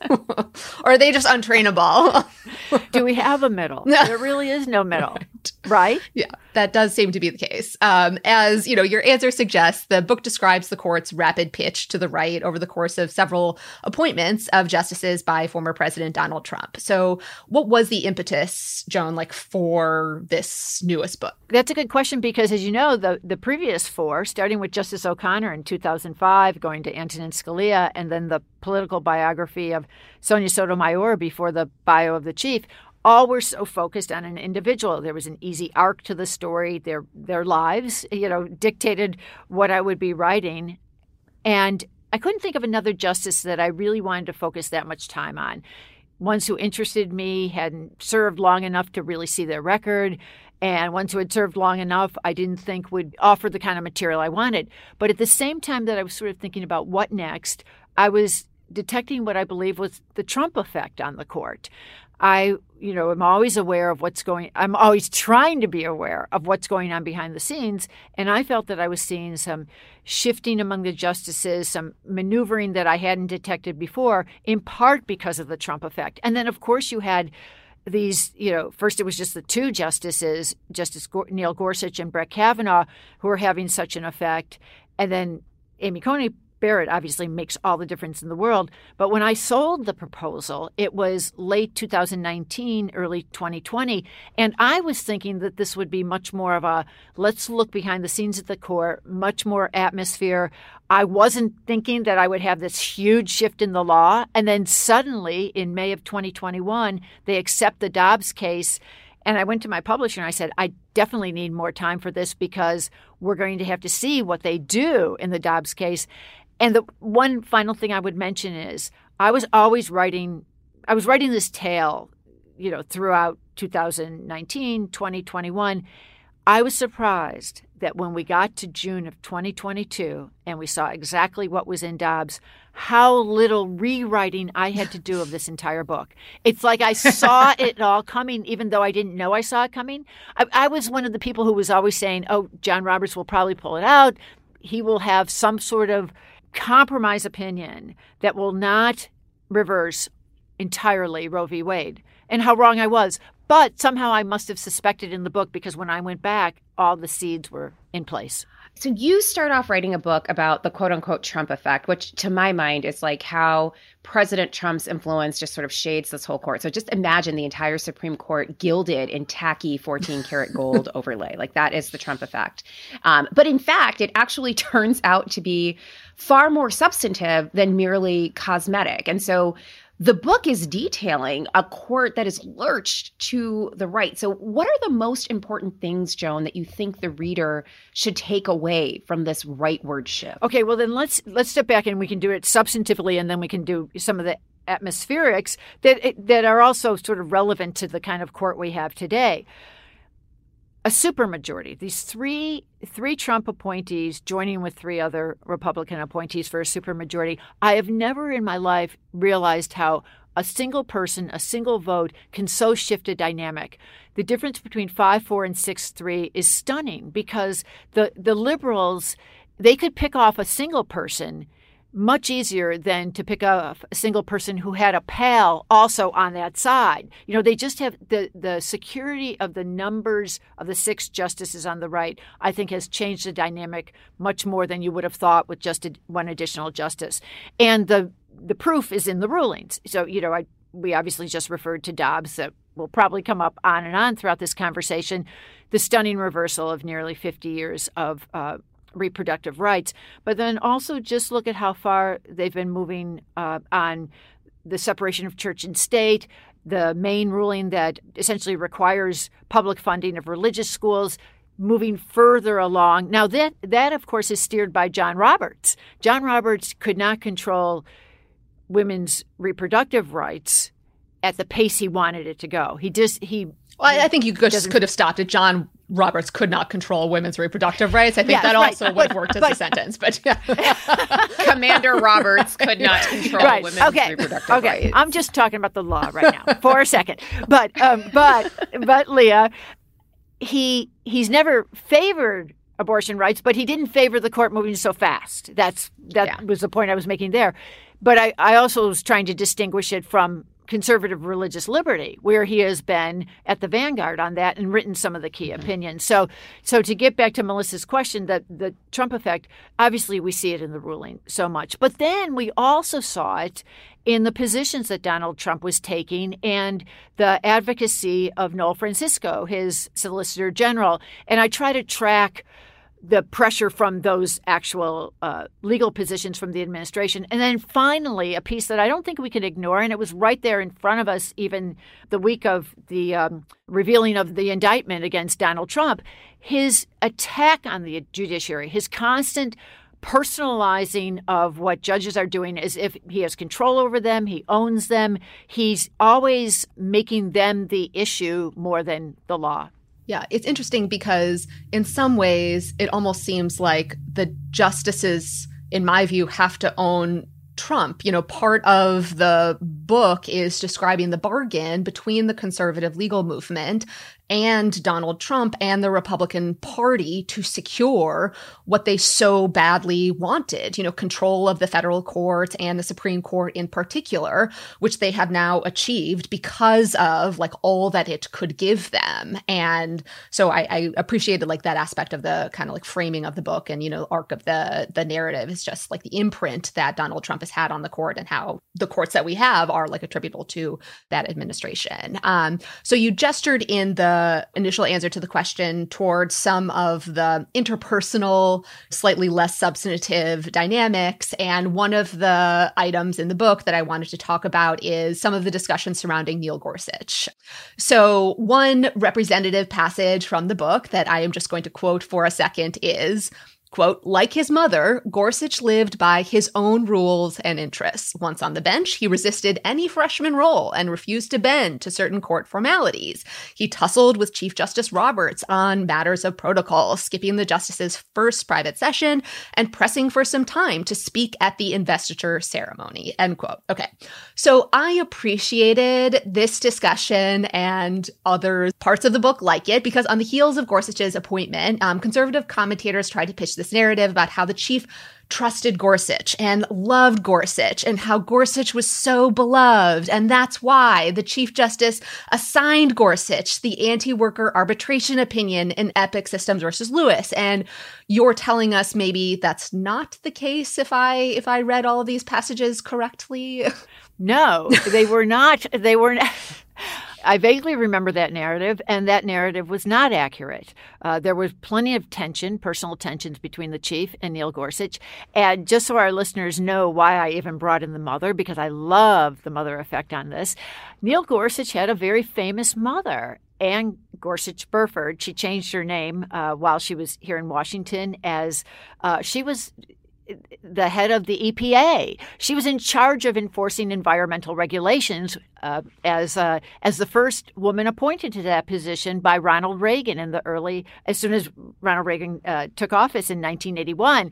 Speaker 4: Or are they just untrainable?
Speaker 10: Do we have a middle? There really is no middle, right?
Speaker 4: Yeah, that does seem to be the case. Um, as, you know, your answer suggests, the book describes the court's rapid pitch to the right over the course of several appointments of justices by former President Donald Trump. So what was the impetus, Joan, like for this newest book?
Speaker 10: That's a good question because, as you know, the, the previous four, starting with Justice O'Connor in two thousand five, going to Antonin Scalia, and then the political biography of Sonia Sotomayor before the bio of the chief, all were so focused on an individual. There was an easy arc to the story. Their their lives, you know, dictated what I would be writing. And I couldn't think of another justice that I really wanted to focus that much time on. Ones who interested me, hadn't served long enough to really see their record, and ones who had served long enough I didn't think would offer the kind of material I wanted. But at the same time that I was sort of thinking about what next, I was detecting what I believe was the Trump effect on the court. I, you know, am always aware of what's going, I'm always trying to be aware of what's going on behind the scenes. And I felt that I was seeing some shifting among the justices, some maneuvering that I hadn't detected before, in part because of the Trump effect. And then, of course, you had these, you know, first it was just the two justices, Justice Neil Gorsuch and Brett Kavanaugh, who were having such an effect. And then Amy Coney Barrett obviously makes all the difference in the world. But when I sold the proposal, it was late two thousand nineteen, early twenty twenty. And I was thinking that this would be much more of a, let's look behind the scenes at the court, much more atmosphere. I wasn't thinking that I would have this huge shift in the law. And then suddenly in May of twenty twenty-one, they accept the Dobbs case. And I went to my publisher and I said, I definitely need more time for this because we're going to have to see what they do in the Dobbs case. And the one final thing I would mention is I was always writing, I was writing this tale, you know, throughout two thousand nineteen, twenty twenty-one. I was surprised that when we got to June of twenty twenty-two and we saw exactly what was in Dobbs, how little rewriting I had to do of this entire book. It's like I saw it all coming, even though I didn't know I saw it coming. I, I was one of the people who was always saying, oh, John Roberts will probably pull it out. He will have some sort of compromise opinion that will not reverse entirely Roe v. Wade. And how wrong I was. But somehow I must have suspected in the book because when I went back, all the seeds were in place.
Speaker 7: So you start off writing a book about the quote unquote Trump effect, which to my mind is like how President Trump's influence just sort of shades this whole court. So just imagine the entire Supreme Court gilded in tacky fourteen karat gold overlay. Like that is the Trump effect. Um, but in fact, it actually turns out to be far more substantive than merely cosmetic. And so the book is detailing a court that is lurched to the right. So what are the most important things, Joan, that you think the reader should take away from this rightward shift?
Speaker 10: Okay, well, then let's let's step back and we can do it substantively, and then we can do some of the atmospherics that that are also sort of relevant to the kind of court we have today. A supermajority, these three three Trump appointees joining with three other Republican appointees for a supermajority. I have never in my life realized how a single person, a single vote can so shift a dynamic. The difference between five four and six three is stunning because the, the liberals, they could pick off a single person much easier than to pick up a single person who had a pal also on that side. You know, they just have the, the security of the numbers of the six justices on the right, I think has changed the dynamic much more than you would have thought with just a, one additional justice. And the the proof is in the rulings. So, you know, I, we obviously just referred to Dobbs that will probably come up on and on throughout this conversation, the stunning reversal of nearly fifty years of uh reproductive rights, but then also just look at how far they've been moving uh, on the separation of church and state, the Maine ruling that essentially requires public funding of religious schools, moving further along. Now, that, that of course, is steered by John Roberts. John Roberts could not control women's reproductive rights at the pace he wanted it to go. He just, he...
Speaker 4: Well, I think you could, just could have stopped it. John Roberts could not control women's reproductive rights. I think
Speaker 10: yes,
Speaker 4: that
Speaker 10: right.
Speaker 4: also would
Speaker 10: but,
Speaker 4: have worked as
Speaker 10: but,
Speaker 4: a sentence. But yeah.
Speaker 7: Commander Roberts could not control
Speaker 10: right.
Speaker 7: women's
Speaker 10: okay.
Speaker 7: reproductive
Speaker 10: okay.
Speaker 7: rights.
Speaker 10: I'm just talking about the law right now for a second. But um, but but Leah, he he's never favored abortion rights, but he didn't favor the court moving so fast. That's that
Speaker 7: yeah.
Speaker 10: was the point I was making there. But I, I also was trying to distinguish it from conservative religious liberty, where he has been at the vanguard on that and written some of the key opinions. So so to get back to Melissa's question, that the Trump effect, obviously we see it in the ruling so much. But then we also saw it in the positions that Donald Trump was taking and the advocacy of Noel Francisco, his Solicitor General. And I try to track the pressure from those actual uh, legal positions from the administration. And then finally, a piece that I don't think we can ignore, and it was right there in front of us even the week of the um, revealing of the indictment against Donald Trump, his attack on the judiciary, his constant personalizing of what judges are doing as if he has control over them, he owns them. He's always making them the issue more than the law.
Speaker 4: Yeah, it's interesting because in some ways it almost seems like the justices, in my view, have to own Trump. You know, part of the book is describing the bargain between the conservative legal movement and Donald Trump and the Republican Party to secure what they so badly wanted, you know, control of the federal courts and the Supreme Court in particular, which they have now achieved because of like all that it could give them. And so I, I appreciated like that aspect of the kind of like framing of the book and, you know, arc of the, the narrative is just like the imprint that Donald Trump has had on the court and how the courts that we have are like attributable to that administration. Um, so you gestured in the initial answer to the question towards some of the interpersonal, slightly less substantive dynamics. And one of the items in the book that I wanted to talk about is some of the discussion surrounding Neil Gorsuch. So one representative passage from the book that I am just going to quote for a second is, quote, like his mother, Gorsuch lived by his own rules and interests. Once on the bench, he resisted any freshman role and refused to bend to certain court formalities. He tussled with Chief Justice Roberts on matters of protocol, skipping the justice's first private session and pressing for some time to speak at the investiture ceremony, end quote. Okay, so I appreciated this discussion and other parts of the book like it because on the heels of Gorsuch's appointment, um, conservative commentators tried to pitch this narrative about how the chief trusted Gorsuch and loved Gorsuch and how Gorsuch was so beloved. And that's why the Chief Justice assigned Gorsuch the anti-worker arbitration opinion in Epic Systems versus Lewis. And you're telling us maybe that's not the case if I if I read all of these passages correctly?
Speaker 10: No, they were not. They were not. I vaguely remember that narrative, and that narrative was not accurate. Uh, there was plenty of tension, personal tensions between the chief and Neil Gorsuch. And just so our listeners know why I even brought in the mother, because I love the mother effect on this, Neil Gorsuch had a very famous mother, Anne Gorsuch Burford. She changed her name uh, while she was here in Washington as uh, she was the head of the E P A. She was in charge of enforcing environmental regulations uh, as uh, as the first woman appointed to that position by Ronald Reagan in the early, as soon as Ronald Reagan uh, took office in nineteen eighty-one.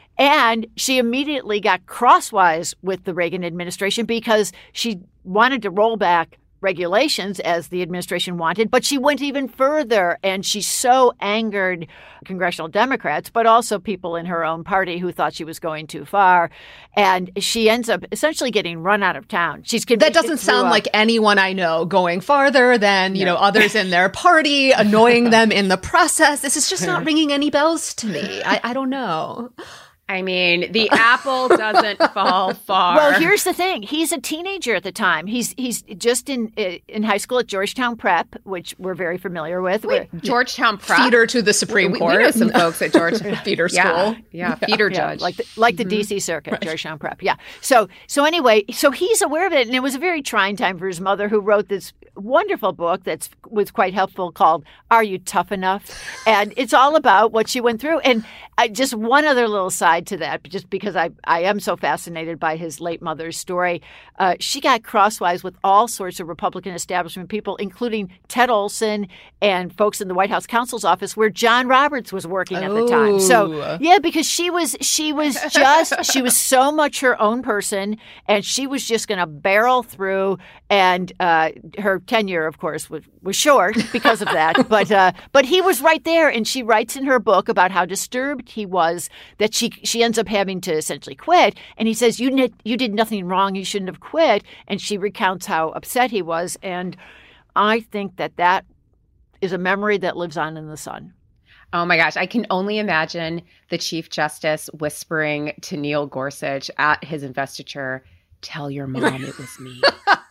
Speaker 10: And she immediately got crosswise with the Reagan administration because she wanted to roll back regulations as the administration wanted, but she went even further, and she so angered congressional Democrats, but also people in her own party who thought she was going too far. And she ends up essentially getting run out of town. She's
Speaker 4: That doesn't sound like anyone I know going farther than, you no. know, others in their party, annoying them in the process. This is just not ringing any bells to me. I, I don't know.
Speaker 7: I mean, the apple doesn't fall far.
Speaker 10: Well, here's the thing. He's a teenager at the time. He's he's just in in high school at Georgetown Prep, which we're very familiar with.
Speaker 7: Wait, Georgetown Prep?
Speaker 4: Feeder to the Supreme
Speaker 7: we,
Speaker 4: Court.
Speaker 7: We know some folks at Georgetown.
Speaker 4: Feeder school.
Speaker 7: Yeah, yeah, feeder
Speaker 10: yeah,
Speaker 7: judge.
Speaker 10: Like the, like the mm-hmm. D C Circuit, right. Georgetown Prep. Yeah. So so anyway, so he's aware of it, and it was a very trying time for his mother, who wrote this wonderful book that's was quite helpful called Are You Tough Enough? And it's all about what she went through. And I, just one other little side to that, just because I, I am so fascinated by his late mother's story. Uh, she got crosswise with all sorts of Republican establishment people, including Ted Olson and folks in the White House counsel's office where John Roberts was working at the time. So, yeah, because she was she was just, she was so much her own person, and she was just going to barrel through. And uh, her tenure, of course, was, was short because of that. but uh, but he was right there, and she writes in her book about how disturbed he was that she she ends up having to essentially quit. And he says, you did, you did nothing wrong. You shouldn't have quit. And she recounts how upset he was. And I think that that is a memory that lives on in the sun.
Speaker 7: Oh, my gosh. I can only imagine the Chief Justice whispering to Neil Gorsuch at his investiture, tell your mom it was me.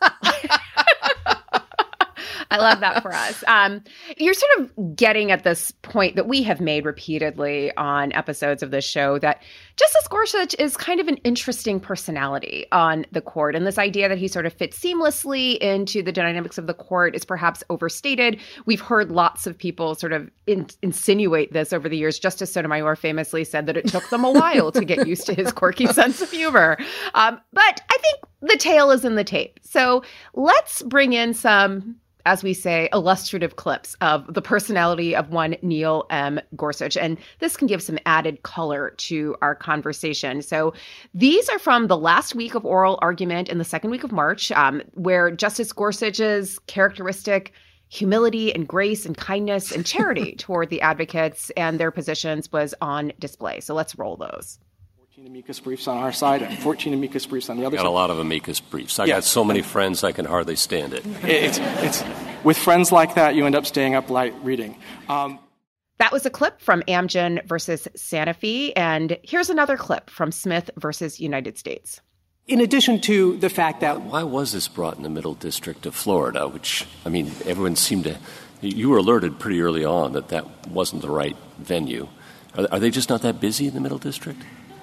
Speaker 7: I love that for us. Um, you're sort of getting at this point that we have made repeatedly on episodes of this show, that Justice Gorsuch is kind of an interesting personality on the court. And this idea that he sort of fits seamlessly into the dynamics of the court is perhaps overstated. We've heard lots of people sort of in- insinuate this over the years. Justice Sotomayor famously said that it took them a while to get used to his quirky sense of humor. Um, but I think the tale is in the tape. So let's bring in some as we say, illustrative clips of the personality of one Neil M. Gorsuch. And this can give some added color to our conversation. So these are from the last week of oral argument in the second week of March, um, where Justice Gorsuch's characteristic humility and grace and kindness and charity toward the advocates and their positions was on display. So let's roll those.
Speaker 11: fourteen amicus briefs on our side and fourteen amicus briefs on the other
Speaker 12: got
Speaker 11: side.
Speaker 12: Got a lot of amicus briefs. I
Speaker 11: yeah.
Speaker 12: got so many friends I can hardly stand it.
Speaker 11: It's, it's with friends like that, you end up staying up late reading. Um,
Speaker 7: that was a clip from Amgen versus Sanofi, and here's another clip from Smith versus United States.
Speaker 13: In addition to the fact that...
Speaker 12: Why was this brought in the Middle District of Florida, which, I mean, everyone seemed to... You were alerted pretty early on that that wasn't the right venue. Are, are they just not that busy in the Middle District?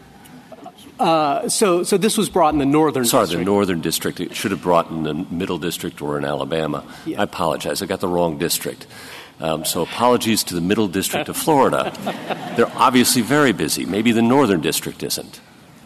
Speaker 13: Uh, so so this was brought in the Northern
Speaker 12: Sorry,
Speaker 13: District.
Speaker 12: the Northern District. It should have brought in the Middle District or in Alabama. Yeah. I apologize. I got the wrong district. Um, so apologies to the Middle District of Florida. They're obviously very busy. Maybe the Northern District isn't.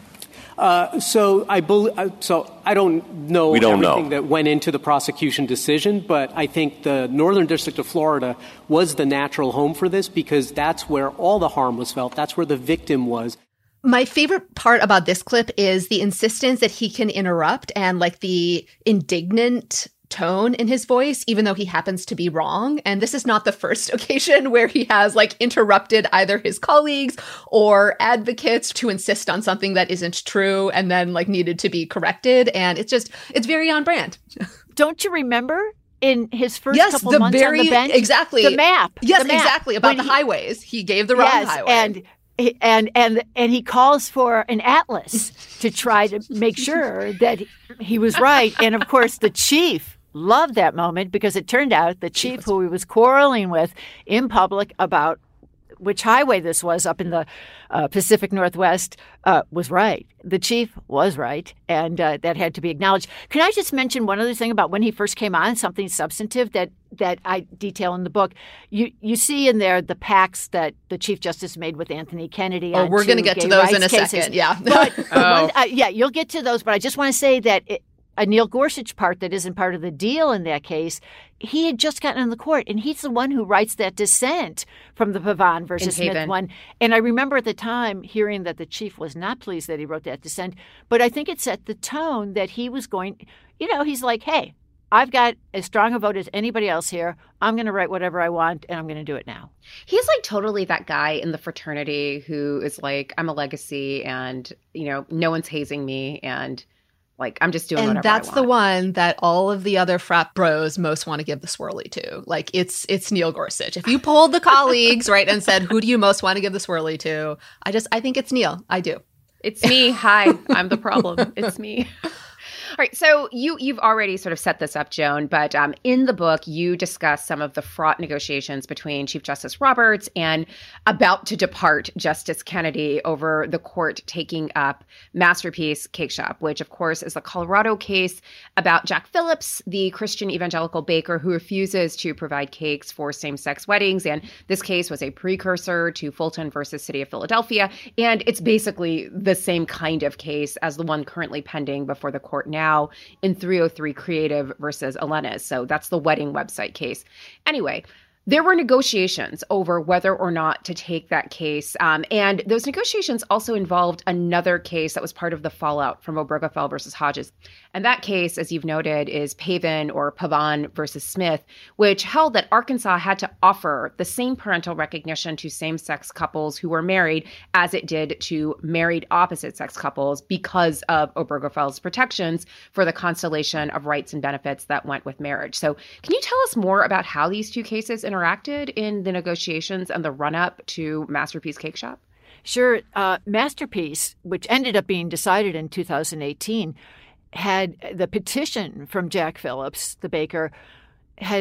Speaker 13: Uh, so I bel- uh, so I don't know
Speaker 12: we don't
Speaker 13: everything
Speaker 12: know.
Speaker 13: that went into the prosecution decision, but I think the Northern District of Florida was the natural home for this because that's where all the harm was felt. That's where the victim was.
Speaker 4: My favorite part about this clip is the insistence that he can interrupt and like the indignant tone in his voice, even though he happens to be wrong. And this is not the first occasion where he has like interrupted either his colleagues or advocates to insist on something that isn't true and then like needed to be corrected. And it's just, it's very on brand.
Speaker 10: Don't you remember in his first
Speaker 4: yes,
Speaker 10: couple
Speaker 4: the
Speaker 10: months
Speaker 4: very,
Speaker 10: on the bench?
Speaker 4: Exactly.
Speaker 10: The map.
Speaker 4: Yes,
Speaker 10: the map.
Speaker 4: exactly. About
Speaker 10: When
Speaker 4: the
Speaker 10: he,
Speaker 4: highways. He gave the wrong
Speaker 10: yes,
Speaker 4: highway.
Speaker 10: And And and and he calls for an atlas to try to make sure that he was right. And of course, the chief loved that moment because it turned out the chief who he was quarreling with in public about which highway this was up in the uh, Pacific Northwest uh, was right. The chief was right, and uh, that had to be acknowledged. Can I just mention one other thing about when he first came on, something substantive that that I detail in the book? You you see in there the pacts that the Chief Justice made with Anthony Kennedy.
Speaker 4: Oh,
Speaker 10: on
Speaker 4: we're going to get to those in a
Speaker 10: cases.
Speaker 4: second. Yeah.
Speaker 10: But,
Speaker 4: oh.
Speaker 10: one, uh, yeah, you'll get to those, but I just want to say that it, a Neil Gorsuch part that isn't part of the deal in that case, he had just gotten in the court, and he's the one who writes that dissent from the Pavon versus Smith one. And I remember at the time hearing that the chief was not pleased that he wrote that dissent, but I think it set the tone that he was going, you know, he's like, hey, I've got as strong a vote as anybody else here. I'm going to write whatever I want, and I'm going to do it now.
Speaker 7: He's like totally that guy in the fraternity who is like, I'm a legacy, and, you know, no one's hazing me, and like, I'm just doing
Speaker 4: and
Speaker 7: whatever I want.
Speaker 4: And that's the one that all of the other frat bros most want to give the swirly to. Like, it's it's Neil Gorsuch. If you polled the colleagues, right, and said, who do you most want to give the swirly to? I just, I think it's Neil. I do.
Speaker 7: It's me. Hi, I'm the problem. It's me. All right, so you, you've already sort of set this up, Joan, but um, in the book, you discuss some of the fraught negotiations between Chief Justice Roberts and about to depart Justice Kennedy over the court taking up Masterpiece Cake Shop, which, of course, is the Colorado case about Jack Phillips, the Christian evangelical baker who refuses to provide cakes for same-sex weddings. And this case was a precursor to Fulton versus City of Philadelphia. And it's basically the same kind of case as the one currently pending before the court now. Now in three oh three Creative versus Elenis. So that's the wedding website case. Anyway, there were negotiations over whether or not to take that case. Um, and those negotiations also involved another case that was part of the fallout from Obergefell versus Hodges. And that case, as you've noted, is Pavin or Pavon versus Smith, which held that Arkansas had to offer the same parental recognition to same-sex couples who were married as it did to married opposite-sex couples because of Obergefell's protections for the constellation of rights and benefits that went with marriage. So can you tell us more about how these two cases interacted in the negotiations and the run-up to Masterpiece Cake Shop?
Speaker 10: Sure. Uh, Masterpiece, which ended up being decided in two thousand eighteen, had the petition from Jack Phillips, the baker, had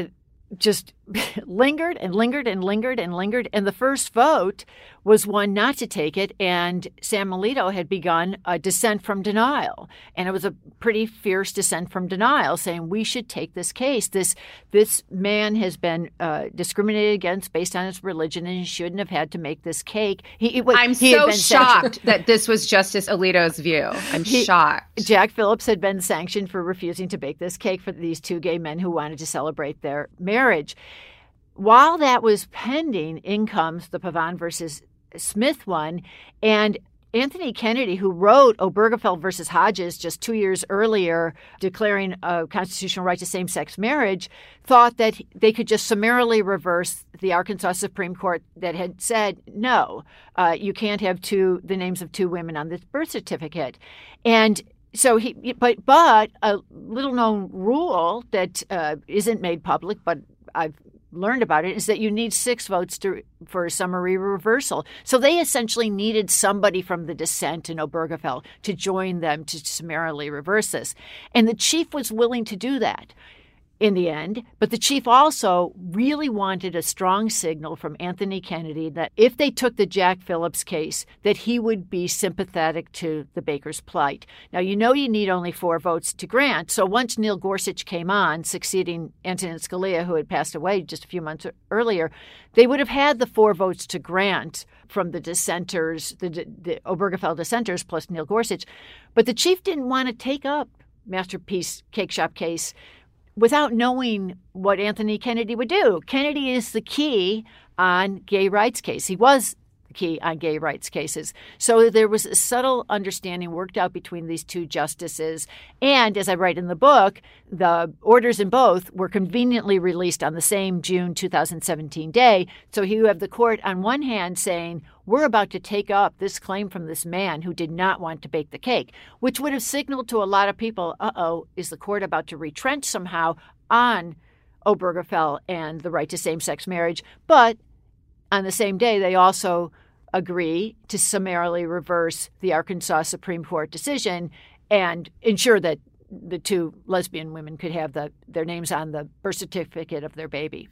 Speaker 10: just lingered and lingered and lingered and lingered. And the first vote was one not to take it. And Sam Alito had begun a dissent from denial. And it was a pretty fierce dissent from denial, saying we should take this case. This this man has been uh, discriminated against based on his religion, and he shouldn't have had to make this cake. He, he,
Speaker 7: I'm
Speaker 10: he
Speaker 7: so shocked that this was Justice Alito's view. I'm he, shocked.
Speaker 10: Jack Phillips had been sanctioned for refusing to bake this cake for these two gay men who wanted to celebrate their marriage. While that was pending, in comes the Pavon versus Smith one, and Anthony Kennedy, who wrote Obergefell versus Hodges just two years earlier, declaring a constitutional right to same-sex marriage, thought that they could just summarily reverse the Arkansas Supreme Court that had said, no, uh, you can't have two the names of two women on the birth certificate. And so he, but but a little-known rule that uh, isn't made public, but I've learned about it, is that you need six votes to, for a summary reversal. So they essentially needed somebody from the dissent in Obergefell to join them to summarily reverse this. And the chief was willing to do that in the end. But the chief also really wanted a strong signal from Anthony Kennedy that if they took the Jack Phillips case, that he would be sympathetic to the Bakers' plight. Now, you know you need only four votes to grant. So once Neil Gorsuch came on, succeeding Antonin Scalia, who had passed away just a few months earlier, they would have had the four votes to grant from the dissenters, the, the Obergefell dissenters, plus Neil Gorsuch. But the chief didn't want to take up Masterpiece Cake Shop case without knowing what Anthony Kennedy would do. Kennedy is the key on gay rights case. He was the key on gay rights cases. So there was a subtle understanding worked out between these two justices. And as I write in the book, the orders in both were conveniently released on the same June two thousand seventeen day. So you have the court on one hand saying, we're about to take up this claim from this man who did not want to bake the cake, which would have signaled to a lot of people, uh-oh, is the court about to retrench somehow on Obergefell and the right to same-sex marriage? But on the same day, they also agree to summarily reverse the Arkansas Supreme Court decision and ensure that the two lesbian women could have the, their names on the birth certificate of their baby.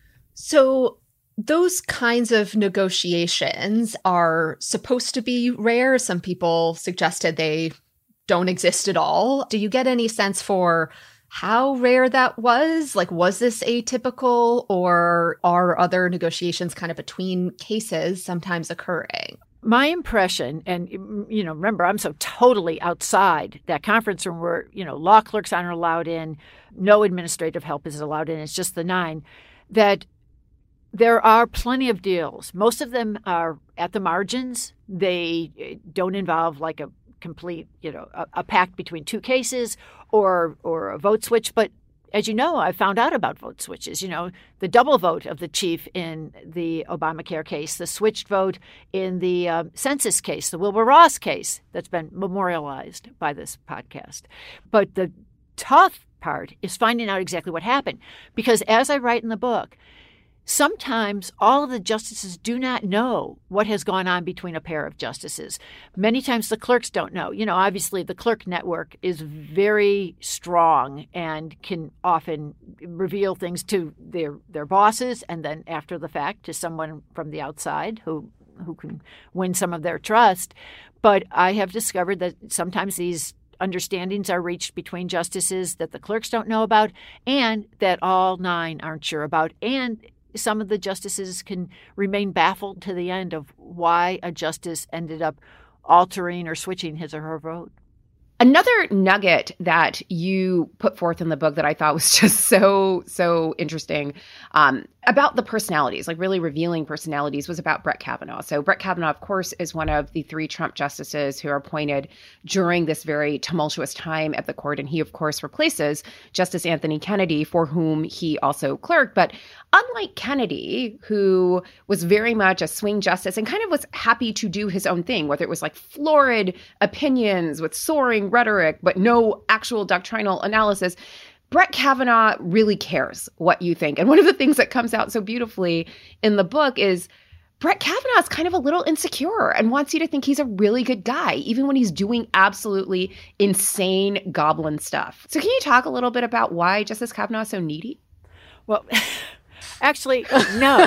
Speaker 4: So those kinds of negotiations are supposed to be rare. Some people suggested they don't exist at all. Do you get any sense for how rare that was? Like, was this atypical, or are other negotiations kind of between cases sometimes occurring?
Speaker 10: My impression, and, you know, remember, I'm so totally outside that conference room where, you know, law clerks aren't allowed in, no administrative help is allowed in, it's just the nine, that there are plenty of deals. Most of them are at the margins. They don't involve like a complete, you know, a, a pact between two cases or or a vote switch. But as you know, I found out about vote switches. You know, the double vote of the chief in the Obamacare case, the switched vote in the uh, census case, the Wilbur Ross case that's been memorialized by this podcast. But the tough part is finding out exactly what happened. Because as I write in the book, sometimes all of the justices do not know what has gone on between a pair of justices. Many times the clerks don't know. You know, obviously the clerk network is very strong and can often reveal things to their, their bosses and then after the fact to someone from the outside who, who can win some of their trust. But I have discovered that sometimes these understandings are reached between justices that the clerks don't know about and that all nine aren't sure about. And some of the justices can remain baffled to the end of why a justice ended up altering or switching his or her vote.
Speaker 7: Another nugget that you put forth in the book that I thought was just so, so interesting um, about the personalities, like really revealing personalities, was about Brett Kavanaugh. So Brett Kavanaugh, of course, is one of the three Trump justices who are appointed during this very tumultuous time at the court. And he, of course, replaces Justice Anthony Kennedy, for whom he also clerked. But unlike Kennedy, who was very much a swing justice and kind of was happy to do his own thing, whether it was like florid opinions with soaring rhetoric, but no actual doctrinal analysis, Brett Kavanaugh really cares what you think. And one of the things that comes out so beautifully in the book is Brett Kavanaugh is kind of a little insecure and wants you to think he's a really good guy, even when he's doing absolutely insane goblin stuff. So can you talk a little bit about why Justice Kavanaugh is so needy?
Speaker 10: Well, actually, no.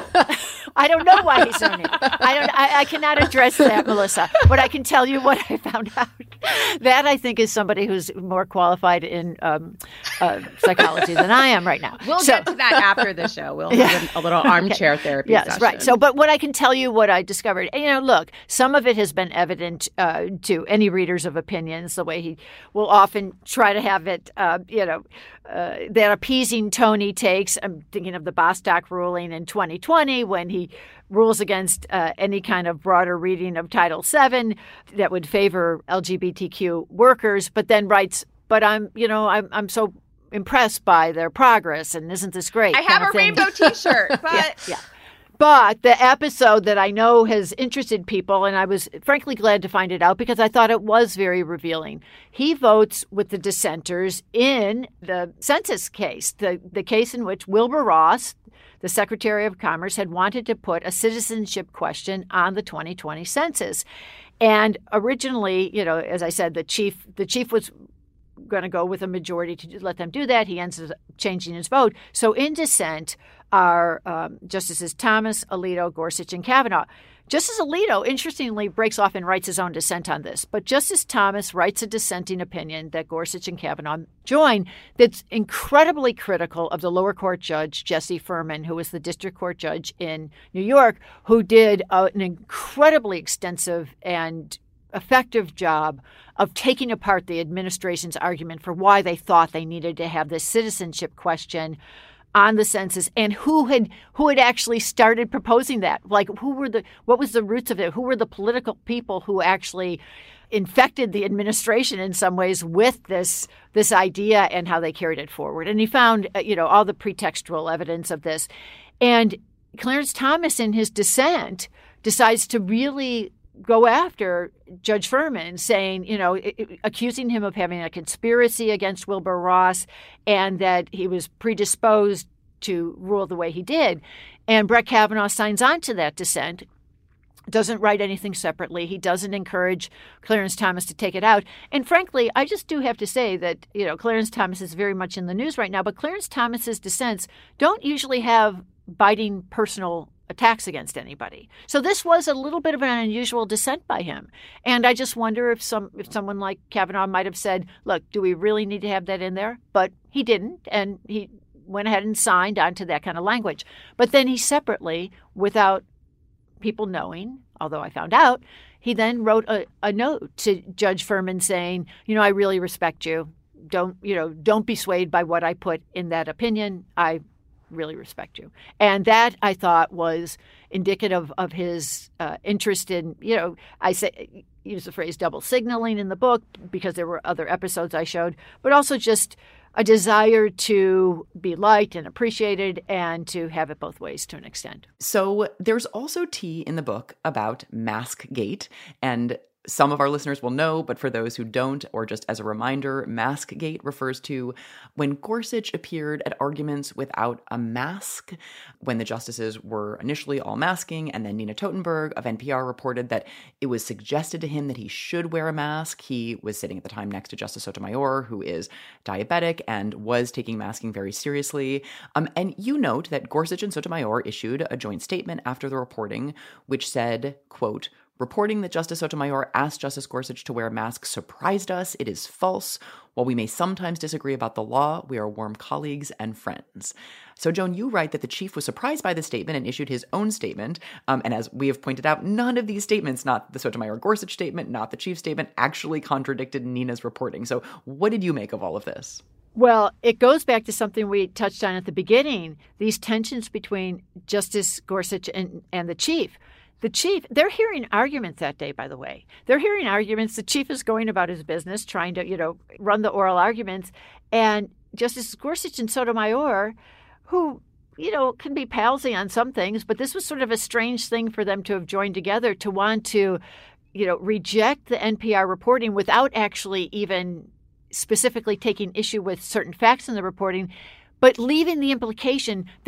Speaker 10: I don't know why he's zoning. I don't. I, I cannot address that, Melissa. But I can tell you what I found out. That I think is somebody who's more qualified in um, uh, psychology than I am right now.
Speaker 7: We'll
Speaker 10: so,
Speaker 7: get to that after the show. We'll yeah. have a little armchair okay. therapy
Speaker 10: yes,
Speaker 7: session.
Speaker 10: right. So, but what I can tell you, what I discovered, and, you know, look, some of it has been evident uh, to any readers of opinions. The way he will often try to have it, uh, you know, uh, that appeasing tone he takes. I'm thinking of the Bostock ruling in twenty twenty when he rules against uh, any kind of broader reading of Title seven that would favor L G B T Q workers, but then writes, but I'm, you know, I'm, I'm so impressed by their progress, and isn't this great?
Speaker 7: I have a rainbow T-shirt, but...
Speaker 10: yeah, yeah. But the episode that I know has interested people, and I was frankly glad to find it out because I thought it was very revealing. He votes with the dissenters in the census case, the, the case in which Wilbur Ross, the Secretary of Commerce, had wanted to put a citizenship question on the twenty twenty census. And originally, you know, as I said, the chief the chief was going to go with a majority to let them do that. He ends up changing his vote. So in dissent are um, Justices Thomas, Alito, Gorsuch, and Kavanaugh. Justice Alito, interestingly, breaks off and writes his own dissent on this. But Justice Thomas writes a dissenting opinion that Gorsuch and Kavanaugh join that's incredibly critical of the lower court judge, Jesse Furman, who was the district court judge in New York, who did uh, an incredibly extensive and effective job of taking apart the administration's argument for why they thought they needed to have this citizenship question on the census, and who had who had actually started proposing that. Like, who were the what was the roots of it? Who were the political people who actually infected the administration in some ways with this this idea and how they carried it forward? And he found, you know, all the pretextual evidence of this. And Clarence Thomas, in his dissent, decides to really go after Judge Furman, saying, you know, accusing him of having a conspiracy against Wilbur Ross and that he was predisposed to rule the way he did. And Brett Kavanaugh signs on to that dissent, doesn't write anything separately. He doesn't encourage Clarence Thomas to take it out. And frankly, I just do have to say that, you know, Clarence Thomas is very much in the news right now, but Clarence Thomas's dissents don't usually have biting personal attacks against anybody. So this was a little bit of an unusual dissent by him. And I just wonder if some if someone like Kavanaugh might have said, look, do we really need to have that in there? But he didn't, and he went ahead and signed onto that kind of language. But then he separately, without people knowing, although I found out, he then wrote a, a note to Judge Furman saying, you know, I really respect you. Don't, you know, don't be swayed by what I put in that opinion. I really respect you. And that, I thought, was indicative of his uh, interest in, you know, I say use the phrase double signaling in the book because there were other episodes I showed, but also just a desire to be liked and appreciated and to have it both ways to an extent.
Speaker 3: So there's also tea in the book about Maskgate, and some of our listeners will know, but for those who don't, or just as a reminder, Maskgate refers to when Gorsuch appeared at arguments without a mask, when the justices were initially all masking, and then Nina Totenberg of N P R reported that it was suggested to him that he should wear a mask. He was sitting at the time next to Justice Sotomayor, who is diabetic and was taking masking very seriously. Um, and you note that Gorsuch and Sotomayor issued a joint statement after the reporting, which said, quote, reporting that Justice Sotomayor asked Justice Gorsuch to wear a mask surprised us. It is false. While we may sometimes disagree about the law, we are warm colleagues and friends. So, Joan, you write that the chief was surprised by the statement and issued his own statement. Um, and as we have pointed out, none of these statements, not the Sotomayor-Gorsuch statement, not the chief's statement, actually contradicted Nina's reporting. So what did you make of all of this?
Speaker 10: Well, it goes back to something we touched on at the beginning, these tensions between Justice Gorsuch and, and the chief. The chief, they're hearing arguments that day, by the way. They're hearing arguments. The chief is going about his business, trying to, you know, run the oral arguments. And Justice Gorsuch and Sotomayor, who, you know, can be palsy on some things, but this was sort of a strange thing for them to have joined together to want to, you know, reject the N P R reporting without actually even specifically taking issue with certain facts in the reporting, but leaving the implication that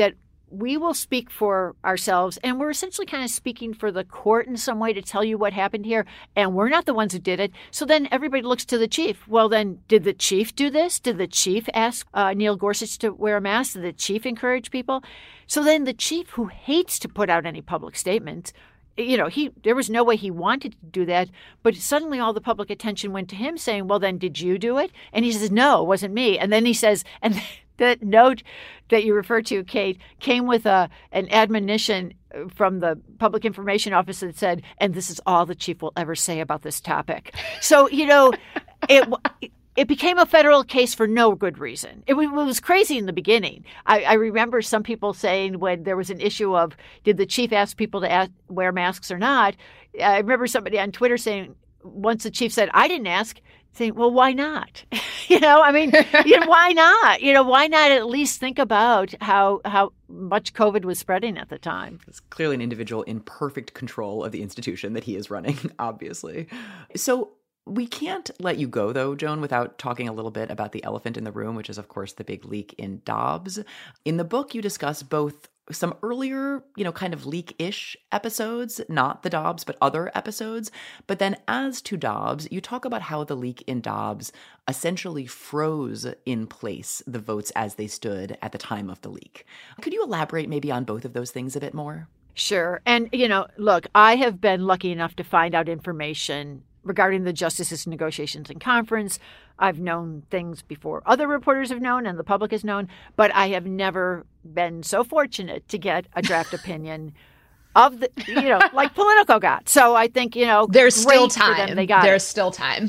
Speaker 10: we will speak for ourselves, and we're essentially kind of speaking for the court in some way to tell you what happened here, and we're not the ones who did it. So then everybody looks to the chief. Well, then, did the chief do this? Did the chief ask uh, Neil Gorsuch to wear a mask? Did the chief encourage people? So then the chief, who hates to put out any public statements, you know, he there was no way he wanted to do that, but suddenly all the public attention went to him saying, well, then did you do it? And he says, no, it wasn't me. And then he says, and that note that you referred to, Kate, came with a an admonition from the Public Information Office that said, and this is all the chief will ever say about this topic. So, you know, it it became a federal case for no good reason. It, it was crazy in the beginning. I, I remember some people saying when there was an issue of did the chief ask people to ask, wear masks or not, I remember somebody on Twitter saying, once the chief said, I didn't ask, saying, well, why not? you know, I mean, you know, why not? You know, why not at least think about how how much COVID was spreading at the time?
Speaker 3: It's clearly an individual in perfect control of the institution that he is running, obviously. So we can't let you go, though, Joan, without talking a little bit about the elephant in the room, which is, of course, the big leak in Dobbs. In the book, you discuss both some earlier, you know, kind of leak-ish episodes, not the Dobbs, but other episodes. But then as to Dobbs, you talk about how the leak in Dobbs essentially froze in place the votes as they stood at the time of the leak. Could you elaborate maybe on both of those things a bit more?
Speaker 10: Sure. And, you know, look, I have been lucky enough to find out information regarding the justices' negotiations in conference. I've known things before other reporters have known and the public has known, but I have never been so fortunate to get a draft opinion of the, you know, like Politico got. So I think, you know,
Speaker 4: there's still
Speaker 10: time.
Speaker 4: Them.
Speaker 10: They got
Speaker 4: there's
Speaker 10: it.
Speaker 4: still time.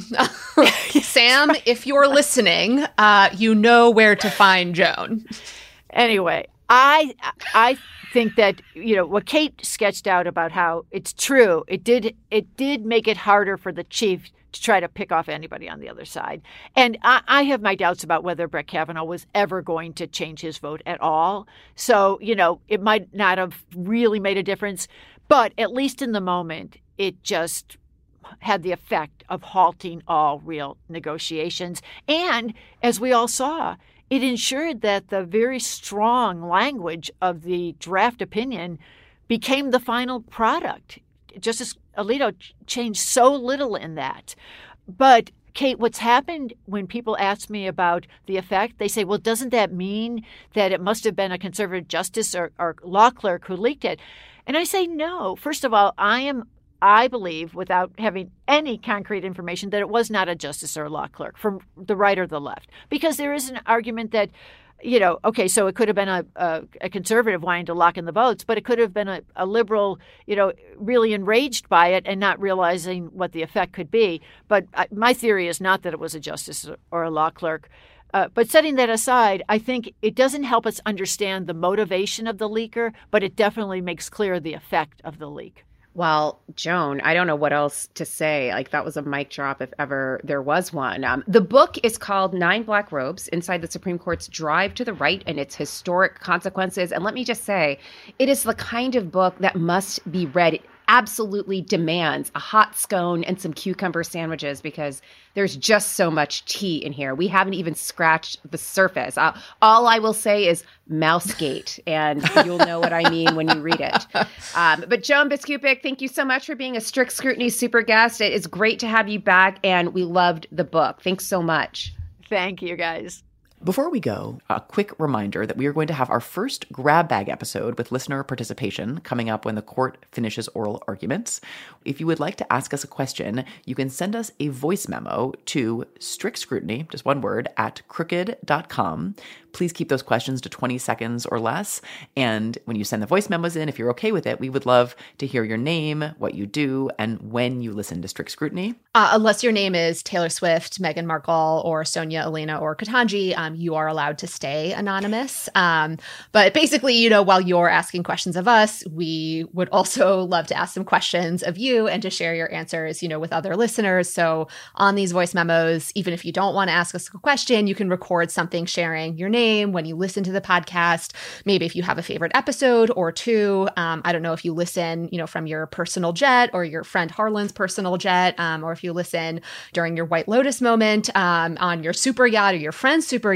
Speaker 4: Sam, if you're listening, uh, you know where to find Joan.
Speaker 10: Anyway, I I think that, you know, what Kate sketched out about how it's true, it did it did make it harder for the chief to try to pick off anybody on the other side. And I, I have my doubts about whether Brett Kavanaugh was ever going to change his vote at all. So, you know, it might not have really made a difference, but at least in the moment, it just had the effect of halting all real negotiations. And as we all saw, it ensured that the very strong language of the draft opinion became the final product. Justice Alito changed so little in that. But, Kate, what's happened when people ask me about the effect, they say, well, doesn't that mean that it must have been a conservative justice or, or law clerk who leaked it? And I say, no. First of all, I am I believe, without having any concrete information, that it was not a justice or a law clerk from the right or the left. Because there is an argument that, you know, okay, so it could have been a, a, a conservative wanting to lock in the votes, but it could have been a, a liberal, you know, really enraged by it and not realizing what the effect could be. But I, my theory is not that it was a justice or a law clerk. Uh, but setting that aside, I think it doesn't help us understand the motivation of the leaker, but it definitely makes clear the effect of the leak.
Speaker 7: Well, Joan, I don't know what else to say. Like, that was a mic drop if ever there was one. Um, the book is called Nine Black Robes Inside the Supreme Court's Drive to the Right and Its Historic Consequences. And let me just say, it is the kind of book that must be read. It absolutely demands a hot scone and some cucumber sandwiches because there's just so much tea in here. We haven't even scratched the surface. Uh, all I will say is Mousegate, and you'll know what I mean when you read it. Um, but Joan Biskupic, thank you so much for being a Strict Scrutiny super guest. It is great to have you back, and we loved the book. Thanks so much.
Speaker 10: Thank you, guys.
Speaker 3: Before we go, a quick reminder that we are going to have our first grab bag episode with listener participation coming up when the court finishes oral arguments. If you would like to ask us a question, you can send us a voice memo to strict scrutiny, just one word, at crooked dot com. Please keep those questions to twenty seconds or less. And when you send the voice memos in, if you're okay with it, we would love to hear your name, what you do, and when you listen to Strict Scrutiny.
Speaker 4: Uh, unless your name is Taylor Swift, Meghan Markle, or Sonia, Elena, or Ketanji, um, you are allowed to stay anonymous. Um, but basically, you know, while you're asking questions of us, we would also love to ask some questions of you and to share your answers, you know, with other listeners. So on these voice memos, even if you don't want to ask us a question, you can record something sharing your name when you listen to the podcast. Maybe if you have a favorite episode or two. Um, I don't know if you listen, you know, from your personal jet or your friend Harlan's personal jet, um, or if you listen during your White Lotus moment um, on your super yacht or your friend's super yacht.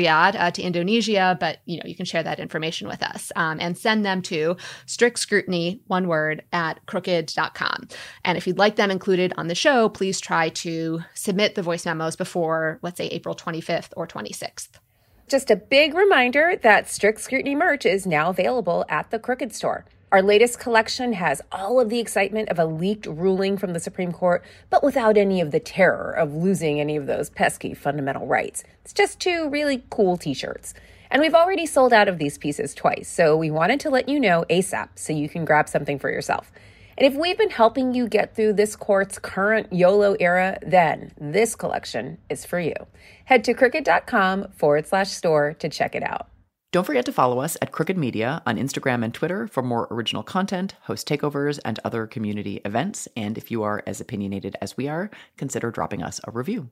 Speaker 4: Riyadh uh, to Indonesia, but you know you can share that information with us um, and send them to strict scrutiny, one word, at crooked dot com. And if you'd like them included on the show, please try to submit the voice memos before, let's say, April twenty-fifth or twenty-sixth.
Speaker 7: Just a big reminder that Strict Scrutiny merch is now available at the Crooked Store. Our latest collection has all of the excitement of a leaked ruling from the Supreme Court, but without any of the terror of losing any of those pesky fundamental rights. It's just two really cool t-shirts. And we've already sold out of these pieces twice, so we wanted to let you know ASAP so you can grab something for yourself. And if we've been helping you get through this court's current YOLO era, then this collection is for you. Head to crooked.com forward slash store to check it out.
Speaker 3: Don't forget to follow us at Crooked Media on Instagram and Twitter for more original content, host takeovers, and other community events. And if you are as opinionated as we are, consider dropping us a review.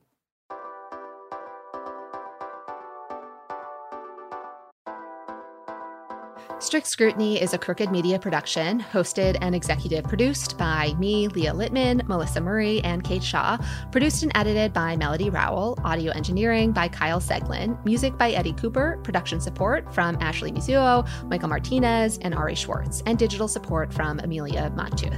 Speaker 4: Strict Scrutiny is a Crooked Media production, hosted and executive produced by me, Leah Littman, Melissa Murray, and Kate Shaw. Produced and edited by Melody Rowell. Audio engineering by Kyle Seglin. Music by Eddie Cooper. Production support from Ashley Mizuo, Michael Martinez, and Ari Schwartz. And digital support from Amelia Montooth.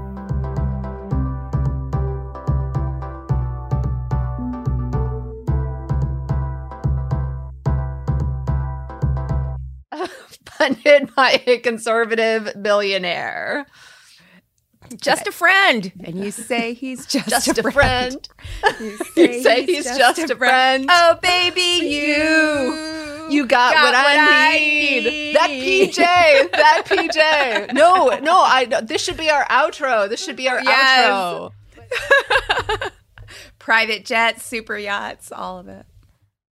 Speaker 4: Funded by a conservative billionaire.
Speaker 5: Just
Speaker 4: okay.
Speaker 5: a friend. And you say he's just,
Speaker 4: just
Speaker 5: a,
Speaker 4: a
Speaker 5: friend.
Speaker 4: friend. You say, you say he's, he's just, just a friend. friend.
Speaker 5: Oh, baby, you.
Speaker 4: You got, got what, what I, I need. need. That P J. That P J. No, no, I. This should be our outro. This should be our yes. outro.
Speaker 5: Private jets, super yachts, all of it.